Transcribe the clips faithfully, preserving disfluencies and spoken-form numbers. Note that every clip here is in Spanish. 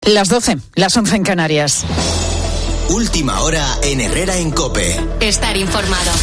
Las doce, las once en Canarias. Última hora en Herrera en COPE. Estar informado.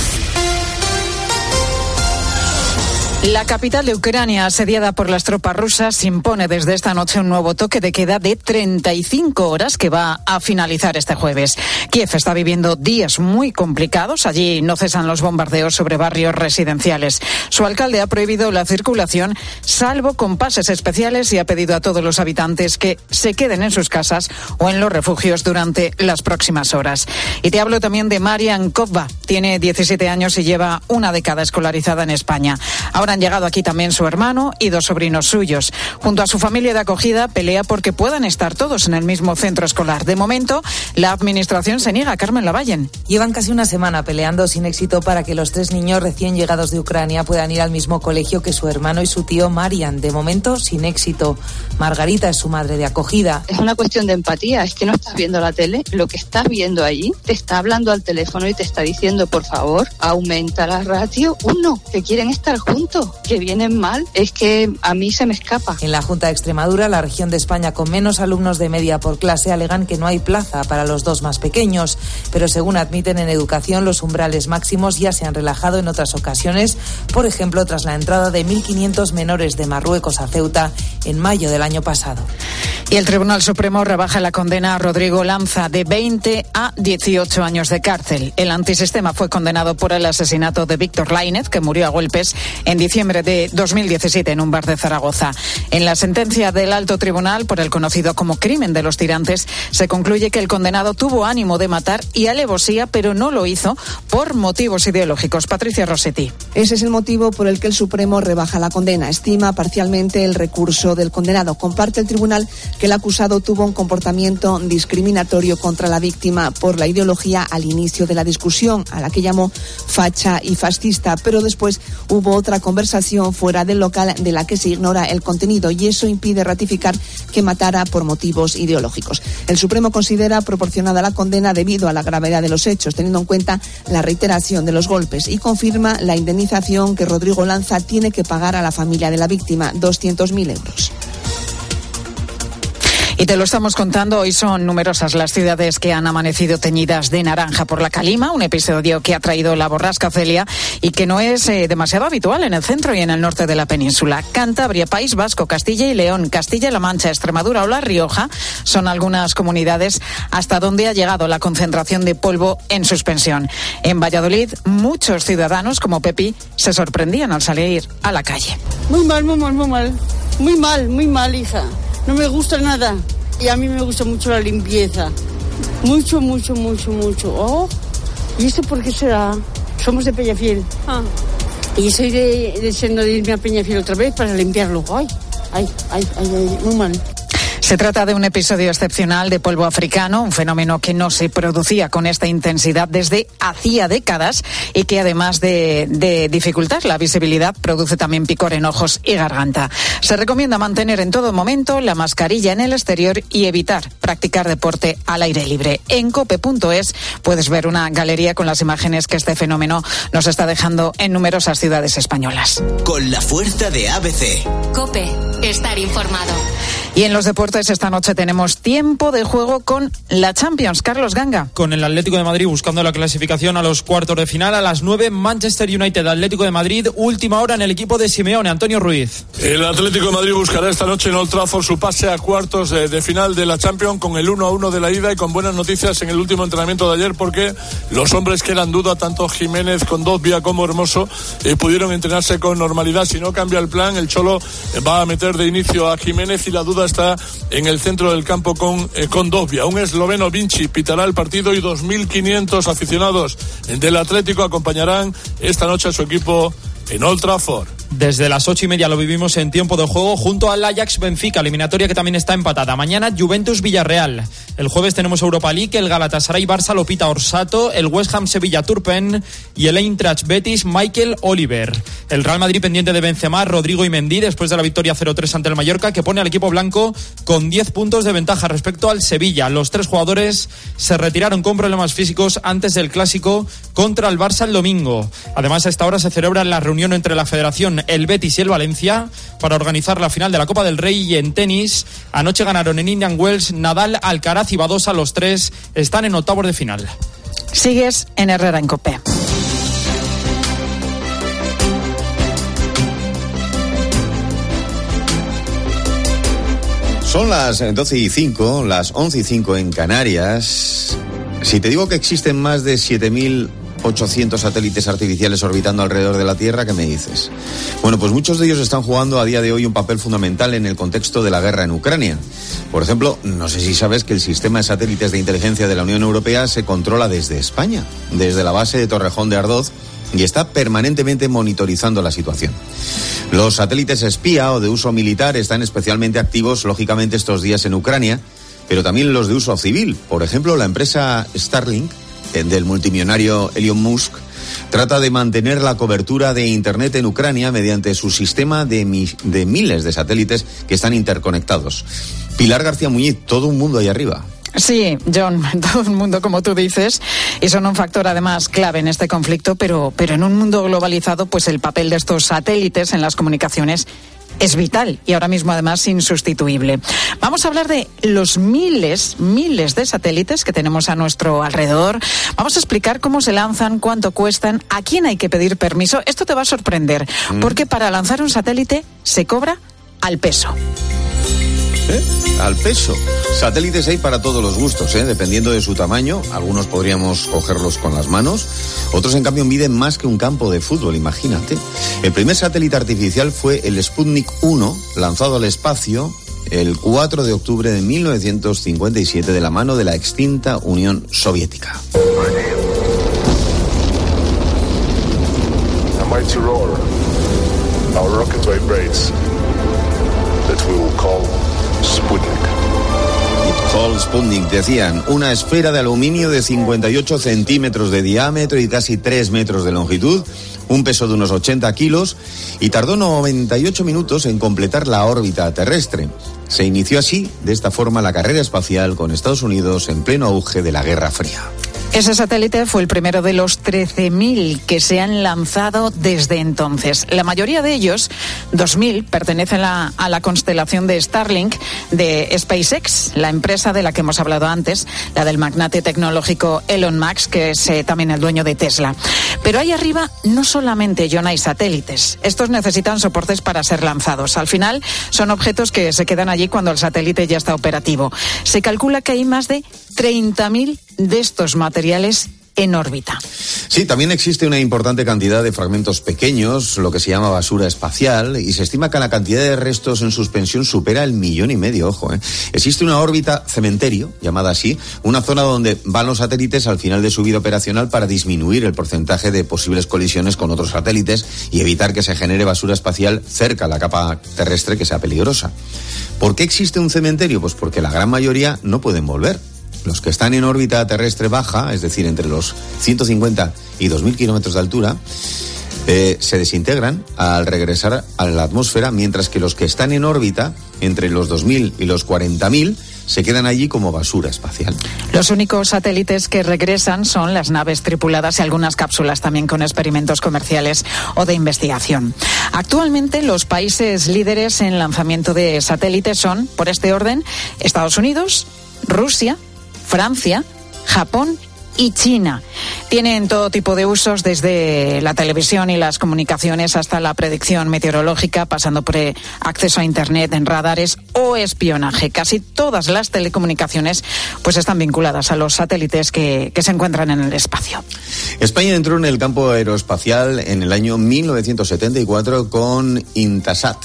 La capital de Ucrania, asediada por las tropas rusas, impone desde esta noche un nuevo toque de queda de treinta y cinco horas que va a finalizar este jueves. Kiev está viviendo días muy complicados. Allí no cesan los bombardeos sobre barrios residenciales. Su alcalde ha prohibido la circulación, salvo con pases especiales, y ha pedido a todos los habitantes que se queden en sus casas o en los refugios durante las próximas horas. Y te hablo también de Marian Kovba. Tiene diecisiete años y lleva una década escolarizada en España. Ahora han llegado aquí también su hermano y dos sobrinos suyos. Junto a su familia de acogida, pelea porque puedan estar todos en el mismo centro escolar. De momento, la administración se niega. Carmen Lavallen. Llevan casi una semana peleando sin éxito para que los tres niños recién llegados de Ucrania puedan ir al mismo colegio que su hermano y su tío Marian. De momento, sin éxito. Margarita es su madre de acogida. Es una cuestión de empatía. Es que no estás viendo la tele. Lo que estás viendo allí te está hablando al teléfono y te está diciendo, por favor, aumenta la ratio. Uno, que quieren estar juntos, que vienen mal. Es que a mí se me escapa. En la Junta de Extremadura, la región de España con menos alumnos de media por clase, alegan que no hay plaza para los dos más pequeños. Pero según admiten en educación, los umbrales máximos ya se han relajado en otras ocasiones. Por ejemplo, tras la entrada de mil quinientos menores de Marruecos a Ceuta en mayo del año pasado. Y el Tribunal Supremo rebaja la condena a Rodrigo Lanza de veinte a dieciocho años de cárcel. El antisistema fue condenado por el asesinato de Víctor Lainez, que murió a golpes en diciembre de dos mil diecisiete en un bar de Zaragoza. En la sentencia del Alto Tribunal por el conocido como crimen de los tirantes, se concluye que el condenado tuvo ánimo de matar y alevosía, pero no lo hizo por motivos ideológicos. Patricia Rossetti. Ese es el motivo por el que el Supremo rebaja la condena. Estima parcialmente el recurso del condenado. Comparte el tribunal que el acusado tuvo un comportamiento discriminatorio contra la víctima por la ideología al inicio de la discusión, a la que llamó facha y fascista, pero después hubo otra conversación fuera del local de la que se ignora el contenido, y eso impide ratificar que matara por motivos ideológicos. El Supremo considera proporcionada la condena debido a la gravedad de los hechos, teniendo en cuenta la reiteración de los golpes, y confirma la indemnización que Rodrigo Lanza tiene que pagar a la familia de la víctima, doscientos mil euros. Y te lo estamos contando, hoy son numerosas las ciudades que han amanecido teñidas de naranja por la calima, un episodio que ha traído la borrasca Celia y que no es eh, demasiado habitual en el centro y en el norte de la península. Cantabria, País Vasco, Castilla y León, Castilla-La Mancha, Extremadura o La Rioja son algunas comunidades hasta donde ha llegado la concentración de polvo en suspensión. En Valladolid, muchos ciudadanos como Pepi se sorprendían al salir a la calle. Muy mal, muy mal, muy mal. Muy mal, muy mal, hija. No me gusta nada. Y a mí me gusta mucho la limpieza. Mucho, mucho, mucho, mucho. Oh, ¿y esto por qué será? Somos de Peñafiel. Ah. Y estoy de, deseando de irme a Peñafiel otra vez para limpiarlo. Ay, ay, ay, ay, ay, muy mal. Se trata de un episodio excepcional de polvo africano, un fenómeno que no se producía con esta intensidad desde hacía décadas y que además de, de dificultar la visibilidad produce también picor en ojos y garganta. Se recomienda mantener en todo momento la mascarilla en el exterior y evitar practicar deporte al aire libre. En cope punto es puedes ver una galería con las imágenes que este fenómeno nos está dejando en numerosas ciudades españolas. Con la fuerza de A B C. COPE, estar informado. Y en los deportes esta noche tenemos tiempo de juego con la Champions. Carlos Ganga. Con el Atlético de Madrid buscando la clasificación a los cuartos de final. A las nueve, Manchester United, Atlético de Madrid. Última hora en el equipo de Simeone. Antonio Ruiz. El Atlético de Madrid buscará esta noche en Old Trafford su pase a cuartos de, de final de la Champions con el uno a uno de la ida y con buenas noticias en el último entrenamiento de ayer, porque los hombres que eran duda, tanto Jiménez, Kondogbia como Hermoso, eh, pudieron entrenarse con normalidad. Si no cambia el plan, el Cholo va a meter de inicio a Jiménez y la duda está en el centro del campo con eh, Kondogbia. Un esloveno, Vinci, pitará el partido y dos mil quinientos aficionados del Atlético acompañarán esta noche a su equipo en Old Trafford. Desde las ocho y media lo vivimos en tiempo de juego junto al Ajax Benfica, eliminatoria que también está empatada. Mañana Juventus Villarreal. El jueves tenemos Europa League, el Galatasaray Barça Lopita Orsato, el West Ham Sevilla Turpen y el Eintracht Betis Michael Oliver. El Real Madrid pendiente de Benzema, Rodrigo y Mendy después de la victoria cero tres ante el Mallorca, que pone al equipo blanco con diez puntos de ventaja respecto al Sevilla. Los tres jugadores se retiraron con problemas físicos antes del clásico contra el Barça el domingo. Además, a esta hora se celebra la reunión entre la Federación, el Betis y el Valencia para organizar la final de la Copa del Rey. Y en tenis, anoche ganaron en Indian Wells Nadal, Alcaraz y Badosa. Los tres están en octavos de final. Sigues en Herrera en COPE. Son las doce y cinco, las once y cinco en Canarias. Si te digo que existen más de siete mil ochocientos satélites artificiales orbitando alrededor de la Tierra, ¿qué me dices? Bueno, pues muchos de ellos están jugando a día de hoy un papel fundamental en el contexto de la guerra en Ucrania. Por ejemplo, no sé si sabes que el sistema de satélites de inteligencia de la Unión Europea se controla desde España, desde la base de Torrejón de Ardoz, y está permanentemente monitorizando la situación. Los satélites espía o de uso militar están especialmente activos, lógicamente, estos días en Ucrania, pero también los de uso civil. Por ejemplo, la empresa Starlink del multimillonario Elon Musk trata de mantener la cobertura de Internet en Ucrania mediante su sistema de, mi, de miles de satélites que están interconectados. Pilar García Muñiz, todo un mundo ahí arriba. Sí, John, todo el mundo, como tú dices, y son un factor además clave en este conflicto, pero, pero en un mundo globalizado, pues el papel de estos satélites en las comunicaciones es vital y ahora mismo además insustituible. Vamos a hablar de los miles, miles de satélites que tenemos a nuestro alrededor. Vamos a explicar cómo se lanzan, cuánto cuestan, a quién hay que pedir permiso. Esto te va a sorprender, mm. porque para lanzar un satélite se cobra al peso. ¿Eh? Al peso. Satélites hay para todos los gustos, ¿eh? Dependiendo de su tamaño. Algunos podríamos cogerlos con las manos, otros en cambio miden más que un campo de fútbol, imagínate. El primer satélite artificial fue el Sputnik uno, lanzado al espacio el cuatro de octubre de mil novecientos cincuenta y siete de la mano de la extinta Unión Soviética. A mighty roar. Our rocket vibrates. That we will call Sputnik. It called Sputnik, decían, una esfera de aluminio de cincuenta y ocho centímetros de diámetro y casi tres metros de longitud, un peso de unos ochenta kilos, y tardó noventa y ocho minutos en completar la órbita terrestre. Se inició así, de esta forma, la carrera espacial con Estados Unidos en pleno auge de la Guerra Fría. Ese satélite fue el primero de los trece mil que se han lanzado desde entonces. La mayoría de ellos, dos mil, pertenecen a, a la constelación de Starlink de SpaceX, la empresa de la que hemos hablado antes, la del magnate tecnológico Elon Musk, que es eh, también el dueño de Tesla. Pero ahí arriba no solamente, John, hay satélites. Estos necesitan soportes para ser lanzados. Al final son objetos que se quedan allí cuando el satélite ya está operativo. Se calcula que hay más de treinta mil de estos materiales en órbita. Sí, también existe una importante cantidad de fragmentos pequeños, lo que se llama basura espacial, y se estima que la cantidad de restos en suspensión supera el millón y medio, ojo, ¿eh? Existe una órbita cementerio, llamada así, una zona donde van los satélites al final de su vida operacional para disminuir el porcentaje de posibles colisiones con otros satélites y evitar que se genere basura espacial cerca a la capa terrestre que sea peligrosa. ¿Por qué existe un cementerio? Pues porque la gran mayoría no pueden volver. Los que están en órbita terrestre baja, es decir, entre los ciento cincuenta y dos mil kilómetros de altura, eh, se desintegran al regresar a la atmósfera, mientras que los que están en órbita, entre los dos mil y los cuarenta mil, se quedan allí como basura espacial. Los únicos satélites que regresan son las naves tripuladas y algunas cápsulas también con experimentos comerciales o de investigación. Actualmente los países líderes en lanzamiento de satélites son, por este orden, Estados Unidos, Rusia, Francia, Japón y China. Tienen todo tipo de usos, desde la televisión y las comunicaciones hasta la predicción meteorológica, pasando por acceso a Internet en radares o espionaje. Casi todas las telecomunicaciones pues están vinculadas a los satélites que, que se encuentran en el espacio. España entró en el campo aeroespacial en el año mil novecientos setenta y cuatro con Intasat,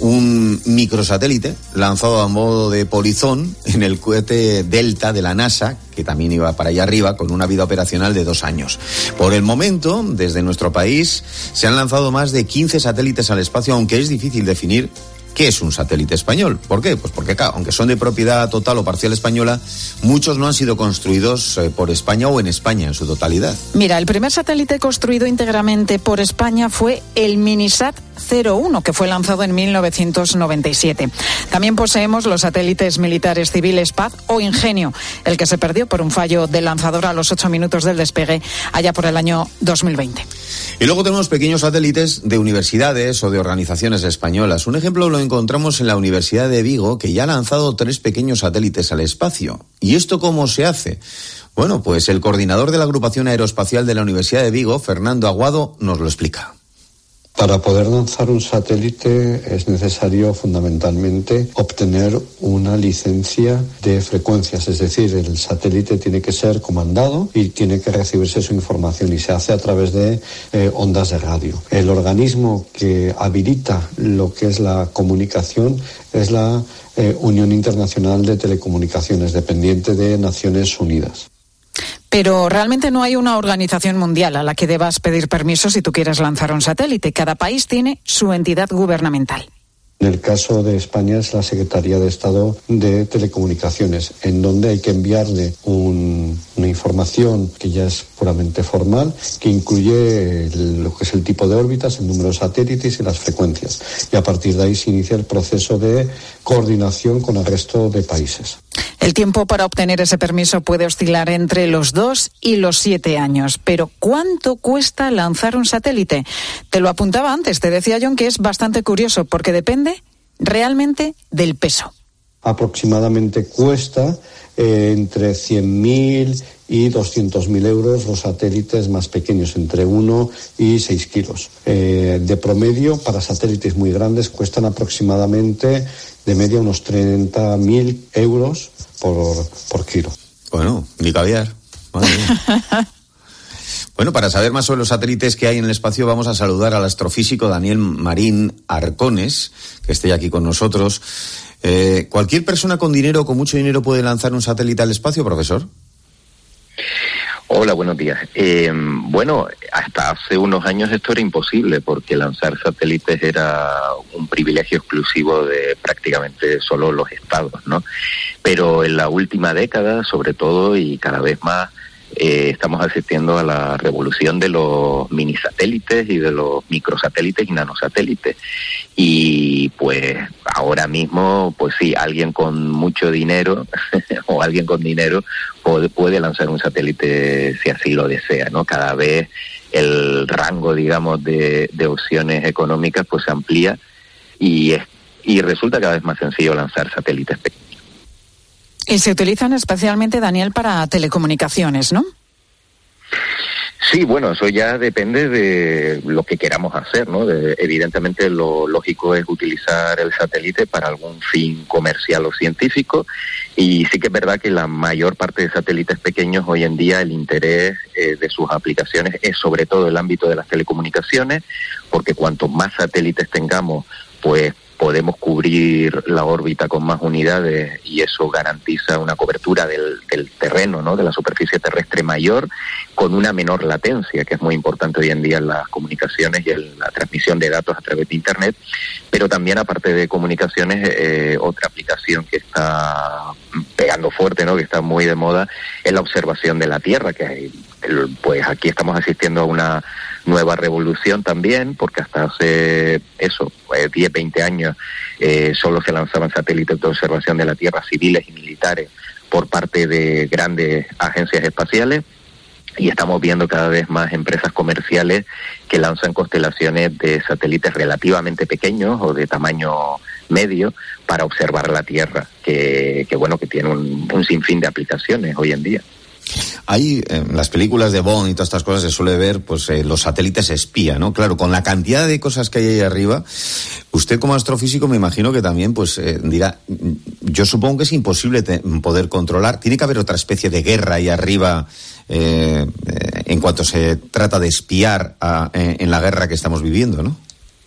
un microsatélite lanzado a modo de polizón en el cohete Delta de la NASA, que también iba para allá arriba, con una vida operacional de dos años. Por el momento, desde nuestro país, se han lanzado más de quince satélites al espacio, aunque es difícil definir ¿Qué es un satélite español? ¿Por qué? Pues porque, claro, aunque son de propiedad total o parcial española, muchos no han sido construidos eh, por España o en España en su totalidad. Mira, el primer satélite construido íntegramente por España fue el Minisat cero uno, que fue lanzado en mil novecientos noventa y siete. También poseemos los satélites militares civiles Paz o Ingenio, el que se perdió por un fallo del lanzador a los ocho minutos del despegue allá por el año dos mil veinte. Y luego tenemos pequeños satélites de universidades o de organizaciones españolas. Un ejemplo lo encontramos en la Universidad de Vigo, que ya ha lanzado tres pequeños satélites al espacio. ¿Y esto cómo se hace? Bueno, pues el coordinador de la agrupación aeroespacial de la Universidad de Vigo, Fernando Aguado, nos lo explica. Para poder lanzar un satélite es necesario fundamentalmente obtener una licencia de frecuencias, es decir, el satélite tiene que ser comandado y tiene que recibirse su información y se hace a través de eh, ondas de radio. El organismo que habilita lo que es la comunicación es la eh, Unión Internacional de Telecomunicaciones, dependiente de Naciones Unidas. Pero realmente no hay una organización mundial a la que debas pedir permiso si tú quieres lanzar un satélite. Cada país tiene su entidad gubernamental. En el caso de España es la Secretaría de Estado de Telecomunicaciones, en donde hay que enviarle un, una información que ya es puramente formal, que incluye el, lo que es el tipo de órbitas, el número de satélites y las frecuencias. Y a partir de ahí se inicia el proceso de coordinación con el resto de países. El tiempo para obtener ese permiso puede oscilar entre los dos y los siete años. Pero ¿cuánto cuesta lanzar un satélite? Te lo apuntaba antes, te decía John que es bastante curioso porque depende realmente del peso. Aproximadamente cuesta eh, entre cien mil y doscientos mil euros los satélites más pequeños, entre uno y seis kilos. Eh, de promedio, para satélites muy grandes, cuestan aproximadamente de media unos treinta mil euros por, por kilo. Bueno, ni caviar. Madre mía. Bueno, para saber más sobre los satélites que hay en el espacio, vamos a saludar al astrofísico Daniel Marín Arcones, que esté aquí con nosotros. Eh, ¿Cualquier persona con dinero o con mucho dinero puede lanzar un satélite al espacio, profesor? Hola, buenos días. Eh, bueno, hasta hace unos años esto era imposible porque lanzar satélites era un privilegio exclusivo de prácticamente solo los estados, ¿no? Pero en la última década, sobre todo, y cada vez más, eh, estamos asistiendo a la revolución de los minisatélites y de los microsatélites y nanosatélites. Y pues ahora mismo, pues sí, alguien con mucho dinero o alguien con dinero puede, puede lanzar un satélite si así lo desea, ¿no? Cada vez el rango, digamos, de, de opciones económicas pues se amplía y, es, y resulta cada vez más sencillo lanzar satélites pequeños. Y se utilizan especialmente, Daniel, para telecomunicaciones, ¿no? Sí, bueno, eso ya depende de lo que queramos hacer, ¿no? De, evidentemente lo lógico es utilizar el satélite para algún fin comercial o científico y sí que es verdad que la mayor parte de satélites pequeños hoy en día el interés eh, de sus aplicaciones es sobre todo el ámbito de las telecomunicaciones, porque cuanto más satélites tengamos, pues podemos cubrir la órbita con más unidades y eso garantiza una cobertura del, del terreno, ¿no? De la superficie terrestre mayor, con una menor latencia, que es muy importante hoy en día en las comunicaciones y en la transmisión de datos a través de Internet. Pero también, aparte de comunicaciones, eh, otra aplicación que está pegando fuerte, ¿no? Que está muy de moda, es la observación de la Tierra, que hay, pues aquí estamos asistiendo a una nueva revolución también, porque hasta hace eso, pues diez, veinte años, eh, solo se lanzaban satélites de observación de la Tierra civiles y militares por parte de grandes agencias espaciales, y estamos viendo cada vez más empresas comerciales que lanzan constelaciones de satélites relativamente pequeños o de tamaño medio para observar la Tierra, que, que bueno, que tiene un, un sinfín de aplicaciones hoy en día. Hay en las películas de Bond y todas estas cosas se suele ver pues eh, los satélites espía, ¿no? Claro, con la cantidad de cosas que hay ahí arriba, usted como astrofísico me imagino que también pues eh, dirá, yo supongo que es imposible te, poder controlar, tiene que haber otra especie de guerra ahí arriba eh, eh, en cuanto se trata de espiar a, eh, en la guerra que estamos viviendo, ¿no?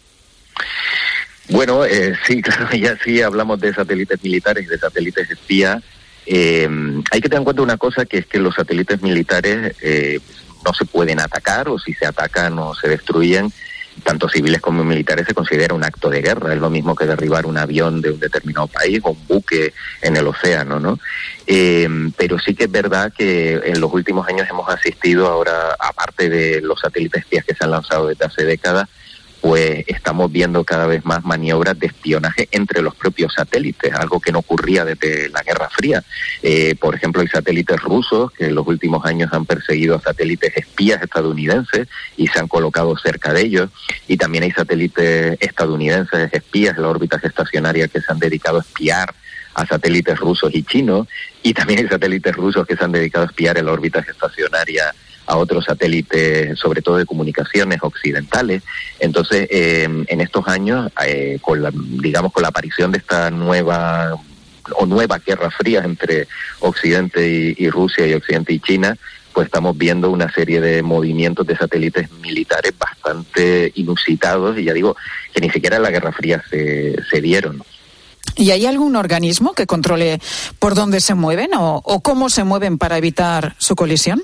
Bueno, eh, sí, claro, ya sí hablamos de satélites militares y de satélites espías. Eh, hay que tener en cuenta una cosa, que es que los satélites militares eh, no se pueden atacar, o si se atacan o se destruyen, tanto civiles como militares, se considera un acto de guerra. Es lo mismo que derribar un avión de un determinado país o un buque en el océano, ¿no? Eh, pero sí que es verdad que en los últimos años hemos asistido ahora, aparte de los satélites espías que se han lanzado desde hace décadas, pues estamos viendo cada vez más maniobras de espionaje entre los propios satélites, algo que no ocurría desde la Guerra Fría. Eh, por ejemplo, hay satélites rusos que en los últimos años han perseguido a satélites espías estadounidenses y se han colocado cerca de ellos, y también hay satélites estadounidenses espías en la órbita geoestacionaria que se han dedicado a espiar a satélites rusos y chinos, y también hay satélites rusos que se han dedicado a espiar en la órbita geoestacionaria a otros satélites, sobre todo de comunicaciones occidentales. Entonces, eh, en estos años, eh, con la, digamos, con la aparición de esta nueva o nueva guerra fría entre Occidente y, y Rusia y Occidente y China, pues estamos viendo una serie de movimientos de satélites militares bastante inusitados, y ya digo, que ni siquiera en la Guerra Fría se, se dieron. ¿Y hay algún organismo que controle por dónde se mueven o, o cómo se mueven para evitar su colisión?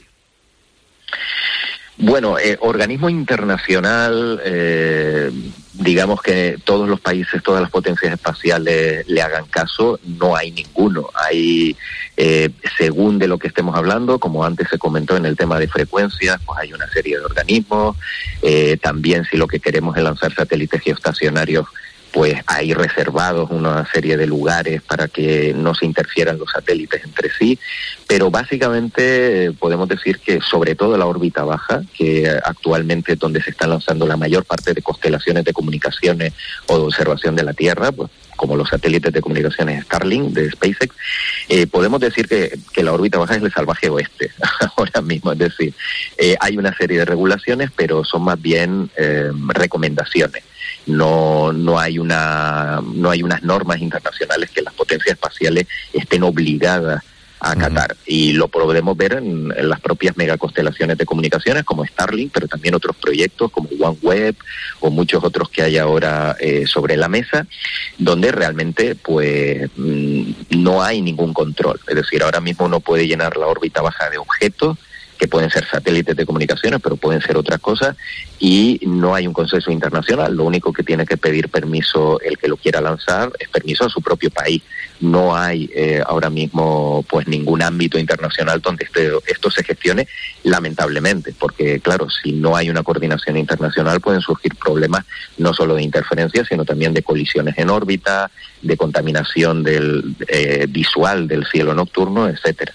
Bueno, eh, organismo internacional, eh, digamos que todos los países, todas las potencias espaciales le hagan caso, no hay ninguno. Hay, eh, según de lo que estemos hablando, como antes se comentó en el tema de frecuencias, pues hay una serie de organismos. Eh, también, si lo que queremos es lanzar satélites geoestacionarios, pues hay reservados una serie de lugares para que no se interfieran los satélites entre sí, pero básicamente eh, podemos decir que sobre todo la órbita baja, que actualmente es donde se están lanzando la mayor parte de constelaciones de comunicaciones o de observación de la Tierra, pues como los satélites de comunicaciones Starlink de SpaceX, eh, podemos decir que, que la órbita baja es el salvaje oeste ahora mismo. Es decir, eh, hay una serie de regulaciones, pero son más bien eh, recomendaciones. No, no hay una, no hay unas normas internacionales que las potencias espaciales estén obligadas a acatar. Uh-huh. Y lo podemos ver en, en las propias megaconstelaciones de comunicaciones como Starlink, pero también otros proyectos como OneWeb o muchos otros que hay ahora eh, sobre la mesa, donde realmente pues mmm, no hay ningún control. Es decir, ahora mismo uno puede llenar la órbita baja de objetos que pueden ser satélites de comunicaciones, pero pueden ser otras cosas, y no hay un consenso internacional. Lo único que tiene que pedir permiso el que lo quiera lanzar es permiso a su propio país. No hay eh, ahora mismo pues ningún ámbito internacional donde este, esto se gestione, lamentablemente, porque claro, si no hay una coordinación internacional pueden surgir problemas no solo de interferencia, sino también de colisiones en órbita, de contaminación del eh, visual del cielo nocturno, etcétera.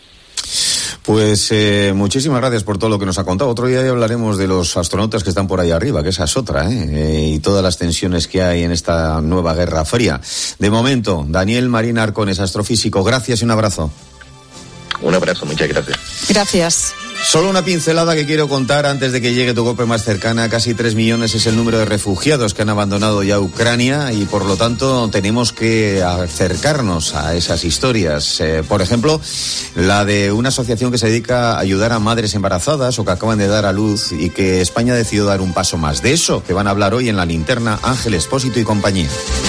Pues eh, muchísimas gracias por todo lo que nos ha contado. Otro día ya hablaremos de los astronautas que están por ahí arriba, que esa es otra, ¿eh? Eh, y todas las tensiones que hay en esta nueva Guerra Fría. De momento, Daniel Marín Arcones, astrofísico, gracias y un abrazo. Un abrazo, muchas gracias. Gracias. Solo una pincelada que quiero contar antes de que llegue tu COPE más cercana. Casi tres millones es el número de refugiados que han abandonado ya Ucrania, y por lo tanto tenemos que acercarnos a esas historias. Eh, por ejemplo, la de una asociación que se dedica a ayudar a madres embarazadas o que acaban de dar a luz, y que España ha decidido dar un paso más. De eso que van a hablar hoy en La Linterna Ángel Expósito y compañía.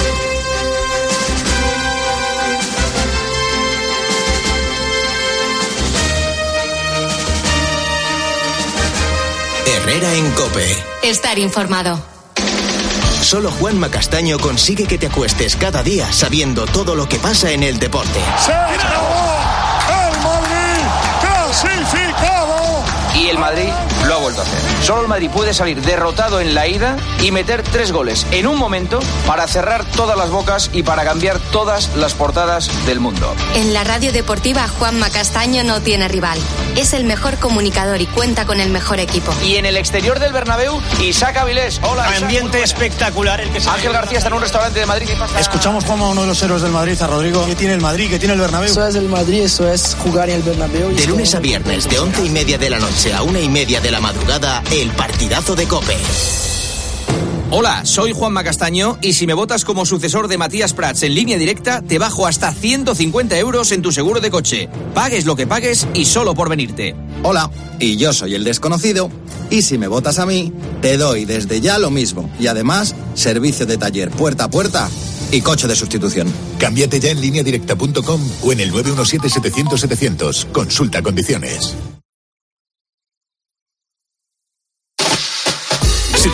Herrera en COPE. Estar informado. Solo Juanma Castaño consigue que te acuestes cada día sabiendo todo lo que pasa en el deporte. ¡Se acabó! ¡El Madrid clasificado! Y el Madrid lo ha vuelto a hacer. Solo el Madrid puede salir derrotado en la ida y meter tres goles en un momento para cerrar todas las bocas y para cambiar todas las portadas del mundo. En la radio deportiva, Juanma Castaño no tiene rival. Es el mejor comunicador y cuenta con el mejor equipo. Y en el exterior del Bernabéu, Isaac Avilés. Hola, Isaac. Ambiente espectacular el que se Ángel García está en un restaurante de Madrid. Escuchamos como uno de los héroes del Madrid, a Rodrigo. ¿Qué tiene el Madrid? ¿Qué tiene el Bernabéu? Eso es el Madrid, eso es jugar en el Bernabéu. De lunes a viernes, de once y media de la noche a una y media de la madrugada, el partidazo de COPE. Hola, soy Juanma Castaño, y si me votas como sucesor de Matías Prats en Línea Directa, te bajo hasta ciento cincuenta euros en tu seguro de coche. Pagues lo que pagues y solo por venirte. Hola, y yo soy el desconocido, y si me votas a mí, te doy desde ya lo mismo, y además, servicio de taller puerta a puerta y coche de sustitución. Cámbiate ya en línea directa punto com o en el nueve uno siete setecientos setecientos. Consulta condiciones. Si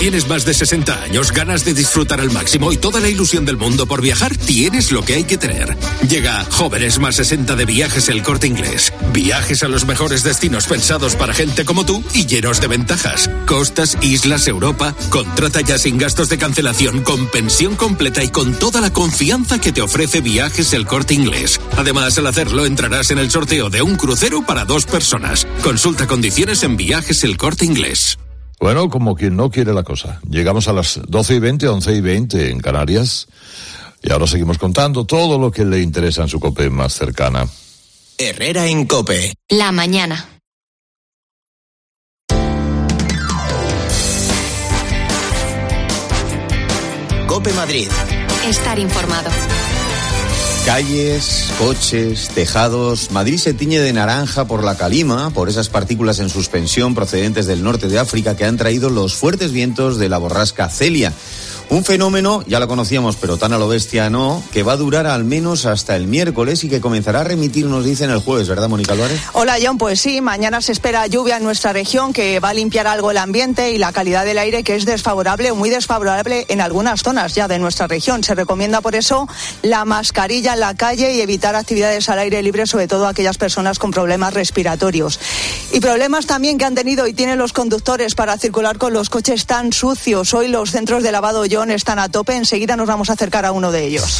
tienes más de sesenta años, ganas de disfrutar al máximo y toda la ilusión del mundo por viajar, tienes lo que hay que tener. Llega Jóvenes más sesenta de Viajes El Corte Inglés. Viajes a los mejores destinos pensados para gente como tú y llenos de ventajas. Costas, islas, Europa. Contrata ya sin gastos de cancelación, con pensión completa y con toda la confianza que te ofrece Viajes El Corte Inglés. Además, al hacerlo entrarás en el sorteo de un crucero para dos personas. Consulta condiciones en Viajes El Corte Inglés. Bueno, como quien no quiere la cosa. Llegamos a las doce y veinte, once y veinte en Canarias. Y ahora seguimos contando todo lo que le interesa en su COPE más cercana. Herrera en COPE. La mañana. COPE Madrid. Estar informado. Calles, coches, tejados. Madrid se tiñe de naranja por la calima, por esas partículas en suspensión procedentes del norte de África que han traído los fuertes vientos de la borrasca Celia. Un fenómeno, ya lo conocíamos, pero tan a lo bestia no, que va a durar al menos hasta el miércoles y que comenzará a remitir, nos dicen, el jueves, ¿verdad, Mónica Álvarez? Hola, John, pues sí, mañana se espera lluvia en nuestra región que va a limpiar algo el ambiente y la calidad del aire, que es desfavorable o muy desfavorable en algunas zonas ya de nuestra región. Se recomienda por eso la mascarilla en la calle y evitar actividades al aire libre, sobre todo aquellas personas con problemas respiratorios. Y problemas también que han tenido y tienen los conductores para circular con los coches tan sucios. Hoy los centros de lavado, John, están a tope. Enseguida nos vamos a acercar a uno de ellos.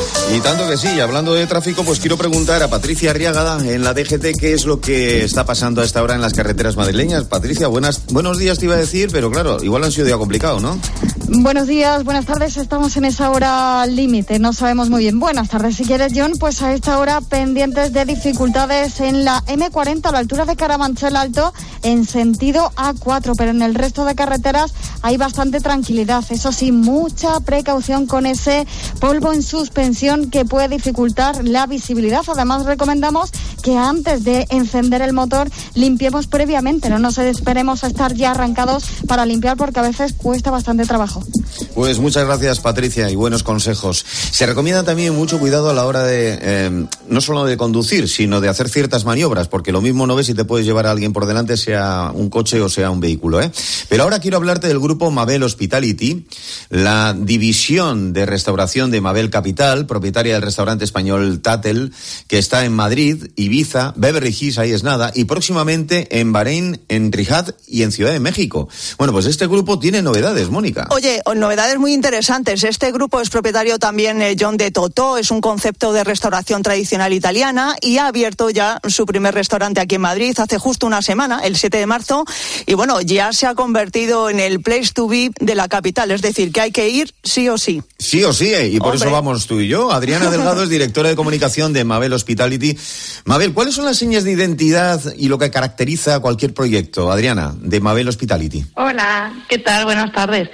Y tanto que sí, hablando de tráfico, pues quiero preguntar a Patricia Arriagada en la D G T qué es lo que está pasando a esta hora en las carreteras madrileñas. Patricia, buenas, buenos días te iba a decir, pero claro, igual han sido día complicado, ¿no? Buenos días, buenas tardes, estamos en esa hora límite, no sabemos muy bien. Buenas tardes, si quieres, John, pues a esta hora pendientes de dificultades en la eme cuarenta a la altura de Carabanchel Alto en sentido A cuatro, pero en el resto de carreteras hay bastante tranquilidad. Eso sí, mucha precaución con ese polvo en suspensión que puede dificultar la visibilidad. Además, recomendamos que antes de encender el motor limpiemos previamente, no nos esperemos a estar ya arrancados para limpiar porque a veces cuesta bastante trabajo. Pues muchas gracias, Patricia, y buenos consejos. Se recomienda también mucho cuidado a la hora de, eh, no solo de conducir, sino de hacer ciertas maniobras, porque lo mismo no ves si te puedes llevar a alguien por delante, sea un coche o sea un vehículo, ¿eh? Pero ahora quiero hablarte del grupo Mabel Hospitality, la división de restauración de Mabel Capital, propietaria del restaurante español Tatel, que está en Madrid, Ibiza, Beverly Hills, ahí es nada, y próximamente en Bahrein, en Riyadh y en Ciudad de México. Bueno, pues este grupo tiene novedades, Mónica. Oye, novedades muy interesantes. Este grupo es propietario también, eh, John, de Totò, es un concepto de restauración tradicional italiana y ha abierto ya su primer restaurante aquí en Madrid hace justo una semana, el siete de marzo, y bueno, ya se ha convertido en el place to be de la capital, es decir, que hay que ir sí o sí. Sí o sí, y por Hombre. eso vamos tú y yo. Adriana Delgado es directora de comunicación de Mabel Hospitality. Mabel, ¿cuáles son las señas de identidad y lo que caracteriza a cualquier proyecto, Adriana, de Mabel Hospitality? Hola, ¿qué tal? Buenas tardes.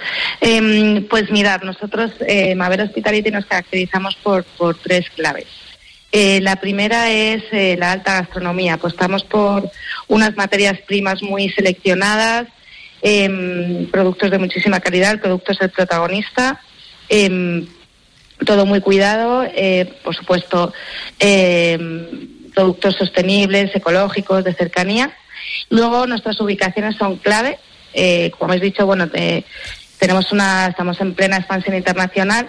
Eh, pues mirad, nosotros, eh, Mabel Hospitality, nos caracterizamos por, por tres claves. Eh, la primera es eh, la alta gastronomía. Apostamos por unas materias primas muy seleccionadas, eh, productos de muchísima calidad, el producto es el protagonista, eh, todo muy cuidado, eh, por supuesto, eh, productos sostenibles, ecológicos, de cercanía. Luego nuestras ubicaciones son clave, eh, como habéis dicho, bueno, te, tenemos una, estamos en plena expansión internacional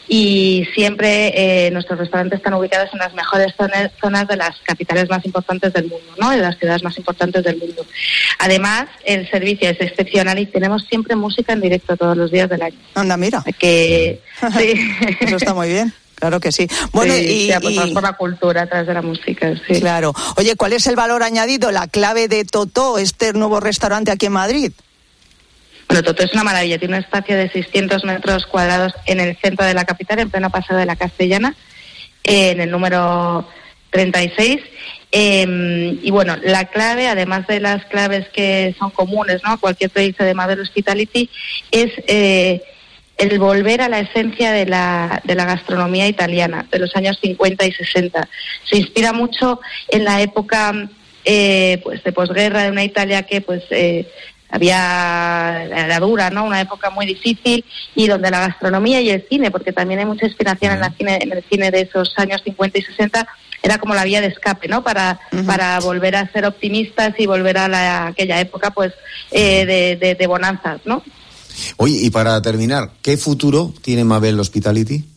y siempre eh, nuestros restaurantes están ubicados en las mejores zonas, zonas de las capitales más importantes del mundo, ¿no? De las ciudades más importantes del mundo. Además, el servicio es excepcional y tenemos siempre música en directo todos los días del año. Anda, mira. Que, sí. Eso está muy bien. Claro que sí. Bueno, sí, y, sí, apostamos y... por la cultura a través de la música, sí. Claro. Oye, ¿cuál es el valor añadido, la clave de Totò, este nuevo restaurante aquí en Madrid? Bueno, Totò es una maravilla, tiene un espacio de seiscientos metros cuadrados en el centro de la capital, en pleno paseo de la Castellana, eh, en el número treinta y seis. Eh, y bueno, la clave, además de las claves que son comunes, ¿no?, a cualquier proyecto de Mabel Hospitality, es eh, el volver a la esencia de la, de la gastronomía italiana, de los años cincuenta y sesenta. Se inspira mucho en la época eh, pues de posguerra, de una Italia que pues... Eh, había era dura, ¿no? Una época muy difícil y donde la gastronomía y el cine, porque también hay mucha inspiración en, la cine, en el cine de esos años cincuenta y sesenta, era como la vía de escape, ¿no? Para uh-huh. para volver a ser optimistas y volver a, la, a aquella época, pues, eh, de, de, de bonanzas, ¿no? Oye, y para terminar, ¿qué futuro tiene Mabel Hospitality?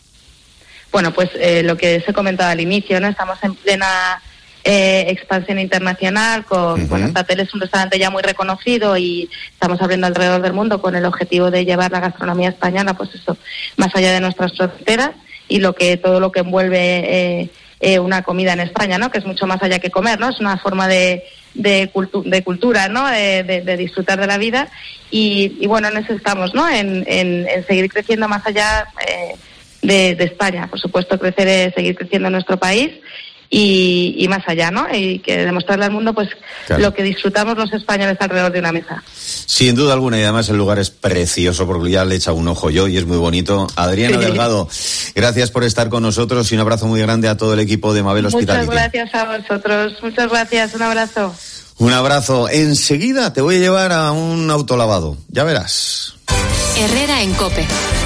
Bueno, pues eh, lo que os he comentado al inicio, ¿no? Estamos en plena eh, expansión internacional, con, uh-huh. bueno, Tatel es un restaurante ya muy reconocido y estamos abriendo alrededor del mundo con el objetivo de llevar la gastronomía española, pues eso, más allá de nuestras fronteras y lo que todo lo que envuelve eh, eh, una comida en España, ¿no? Que es mucho más allá que comer, ¿no? Es una forma de de, cultu- de cultura, ¿no? De, de, de disfrutar de la vida y, y bueno, en eso estamos, ¿no? En, en, en seguir creciendo más allá eh, de, de España, por supuesto, crecer es seguir creciendo en nuestro país y, y más allá, ¿no? Y que demostrarle al mundo, pues, claro, lo que disfrutamos los españoles alrededor de una mesa. Sin duda alguna, y además el lugar es precioso, porque ya le he echado un ojo yo y es muy bonito. Adriana sí. Delgado, gracias por estar con nosotros y un abrazo muy grande a todo el equipo de Mabel Hospitality. Muchas gracias a vosotros, muchas gracias, un abrazo. Un abrazo. Enseguida te voy a llevar a un autolavado, ya verás. Herrera en COPE.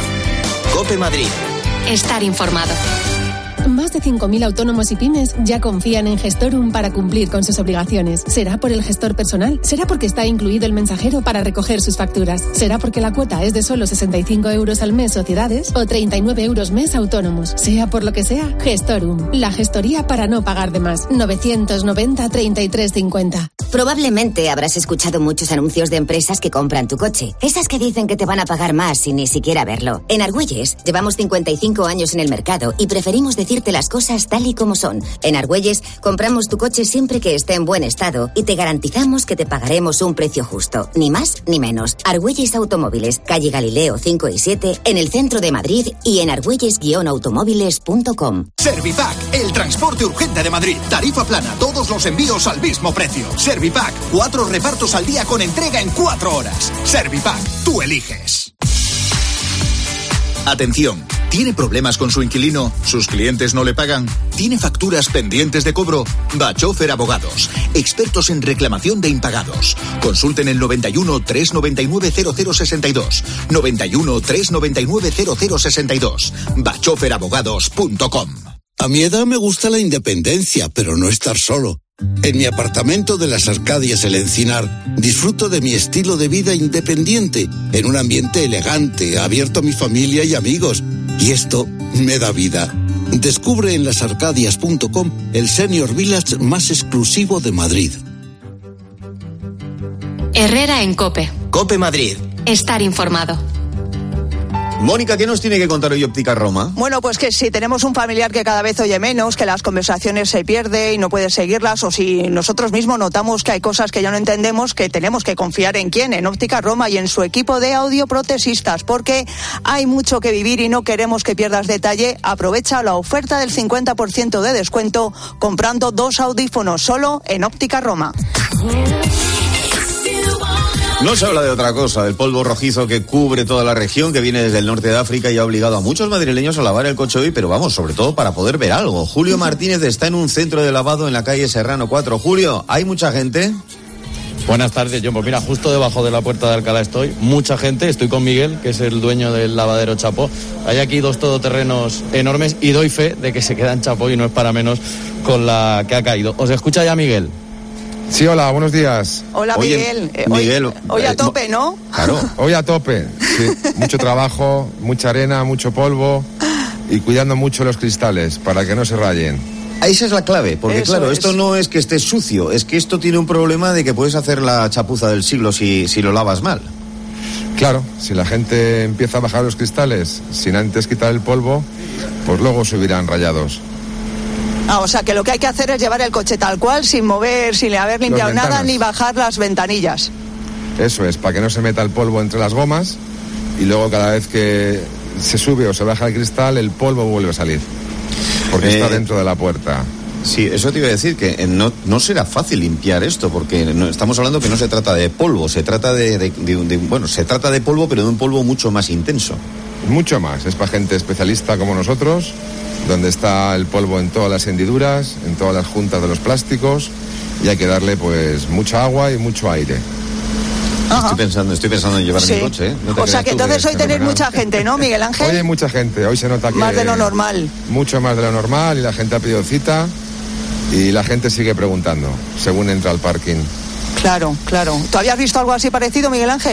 COPE Madrid. Estar informado. Más de cinco mil autónomos y pymes ya confían en Gestorum para cumplir con sus obligaciones. ¿Será por el gestor personal? ¿Será porque está incluido el mensajero para recoger sus facturas? ¿Será porque la cuota es de solo sesenta y cinco euros al mes sociedades o treinta y nueve euros mes autónomos? Sea por lo que sea, Gestorum, la gestoría para no pagar de más. novecientos noventa, treinta y tres cincuenta. Probablemente habrás escuchado muchos anuncios de empresas que compran tu coche. Esas que dicen que te van a pagar más sin ni siquiera verlo. En Argüelles llevamos cincuenta y cinco años en el mercado y preferimos decirte las cosas tal y como son. En Argüelles compramos tu coche siempre que esté en buen estado y te garantizamos que te pagaremos un precio justo. Ni más ni menos. Argüelles Automóviles, calle Galileo cinco y siete, en el centro de Madrid y en argüelles guion automóviles punto com. Servipack, el transporte urgente de Madrid. Tarifa plana, todos los envíos al mismo precio. Servipack, cuatro repartos al día con entrega en cuatro horas. Servipack, tú eliges. Atención, ¿tiene problemas con su inquilino? ¿Sus clientes no le pagan? ¿Tiene facturas pendientes de cobro? Bachofer Abogados, expertos en reclamación de impagados. Consulten el noventa y uno, trescientos noventa y nueve, cero cero sesenta y dos. noventa y uno, trescientos noventa y nueve, cero cero sesenta y dos. bachofer abogados punto com. A mi edad me gusta la independencia, pero no estar solo. En mi apartamento de las Arcadias El Encinar disfruto de mi estilo de vida independiente, en un ambiente elegante, abierto a mi familia y amigos. Y esto me da vida. Descubre en las arcadias punto com el senior village más exclusivo de Madrid. Herrera en COPE. COPE Madrid. Estar informado. Mónica, ¿qué nos tiene que contar hoy Óptica Roma? Bueno, pues que si tenemos un familiar que cada vez oye menos, que las conversaciones se pierde y no puede seguirlas, o si nosotros mismos notamos que hay cosas que ya no entendemos, que tenemos que confiar en quién, en Óptica Roma y en su equipo de audioprotesistas, porque hay mucho que vivir y no queremos que pierdas detalle. Aprovecha la oferta del cincuenta por ciento de descuento comprando dos audífonos solo en Óptica Roma. No se habla de otra cosa, del polvo rojizo que cubre toda la región, que viene desde el norte de África y ha obligado a muchos madrileños a lavar el coche hoy, pero vamos, sobre todo para poder ver algo. Julio Martínez está en un centro de lavado en la calle Serrano cuatro. Julio, ¿hay mucha gente? Buenas tardes, John. Pues mira, justo debajo de la puerta de Alcalá estoy. Mucha gente. Estoy con Miguel, que es el dueño del lavadero Chapó. Hay aquí dos todoterrenos enormes y doy fe de que se queda en Chapó y no es para menos con la que ha caído. ¿Os escucha ya Miguel? Sí, hola, buenos días. Hola, Oye, Miguel. Eh, Miguel. Hoy, hoy a tope, ¿no? Claro, hoy a tope. Sí, mucho trabajo, mucha arena, mucho polvo y cuidando mucho los cristales para que no se rayen. Esa es la clave, porque Eso claro, es. esto no es que esté sucio, es que esto tiene un problema de que puedes hacer la chapuza del siglo si, si lo lavas mal. Claro, si la gente empieza a bajar los cristales sin antes quitar el polvo, pues luego subirán rayados. Ah, o sea que lo que hay que hacer es llevar el coche tal cual, sin mover, sin haber limpiado nada, ni bajar las ventanillas. Eso es, para que no se meta el polvo entre las gomas y luego cada vez que se sube o se baja el cristal, el polvo vuelve a salir, porque eh, está dentro de la puerta. Sí, eso te iba a decir, que no, no será fácil limpiar esto, porque no, estamos hablando que no se trata de polvo, se trata de, de, de, de, bueno, se trata de polvo, pero de un polvo mucho más intenso. Mucho más, es para gente especialista como nosotros, donde está el polvo en todas las hendiduras, en todas las juntas de los plásticos, y hay que darle pues mucha agua y mucho aire. Ajá. Estoy pensando, estoy pensando en llevar Sí. mi coche, ¿eh? No te O sea creas que tú entonces que- hoy tenéis mucha gente, ¿no, Miguel Ángel? Hoy hay mucha gente, hoy se nota que... Más de lo normal. Mucho más de lo normal, y la gente ha pedido cita, y la gente sigue preguntando, según entra al parking. Claro, claro. ¿Tú habías visto algo así parecido, Miguel Ángel?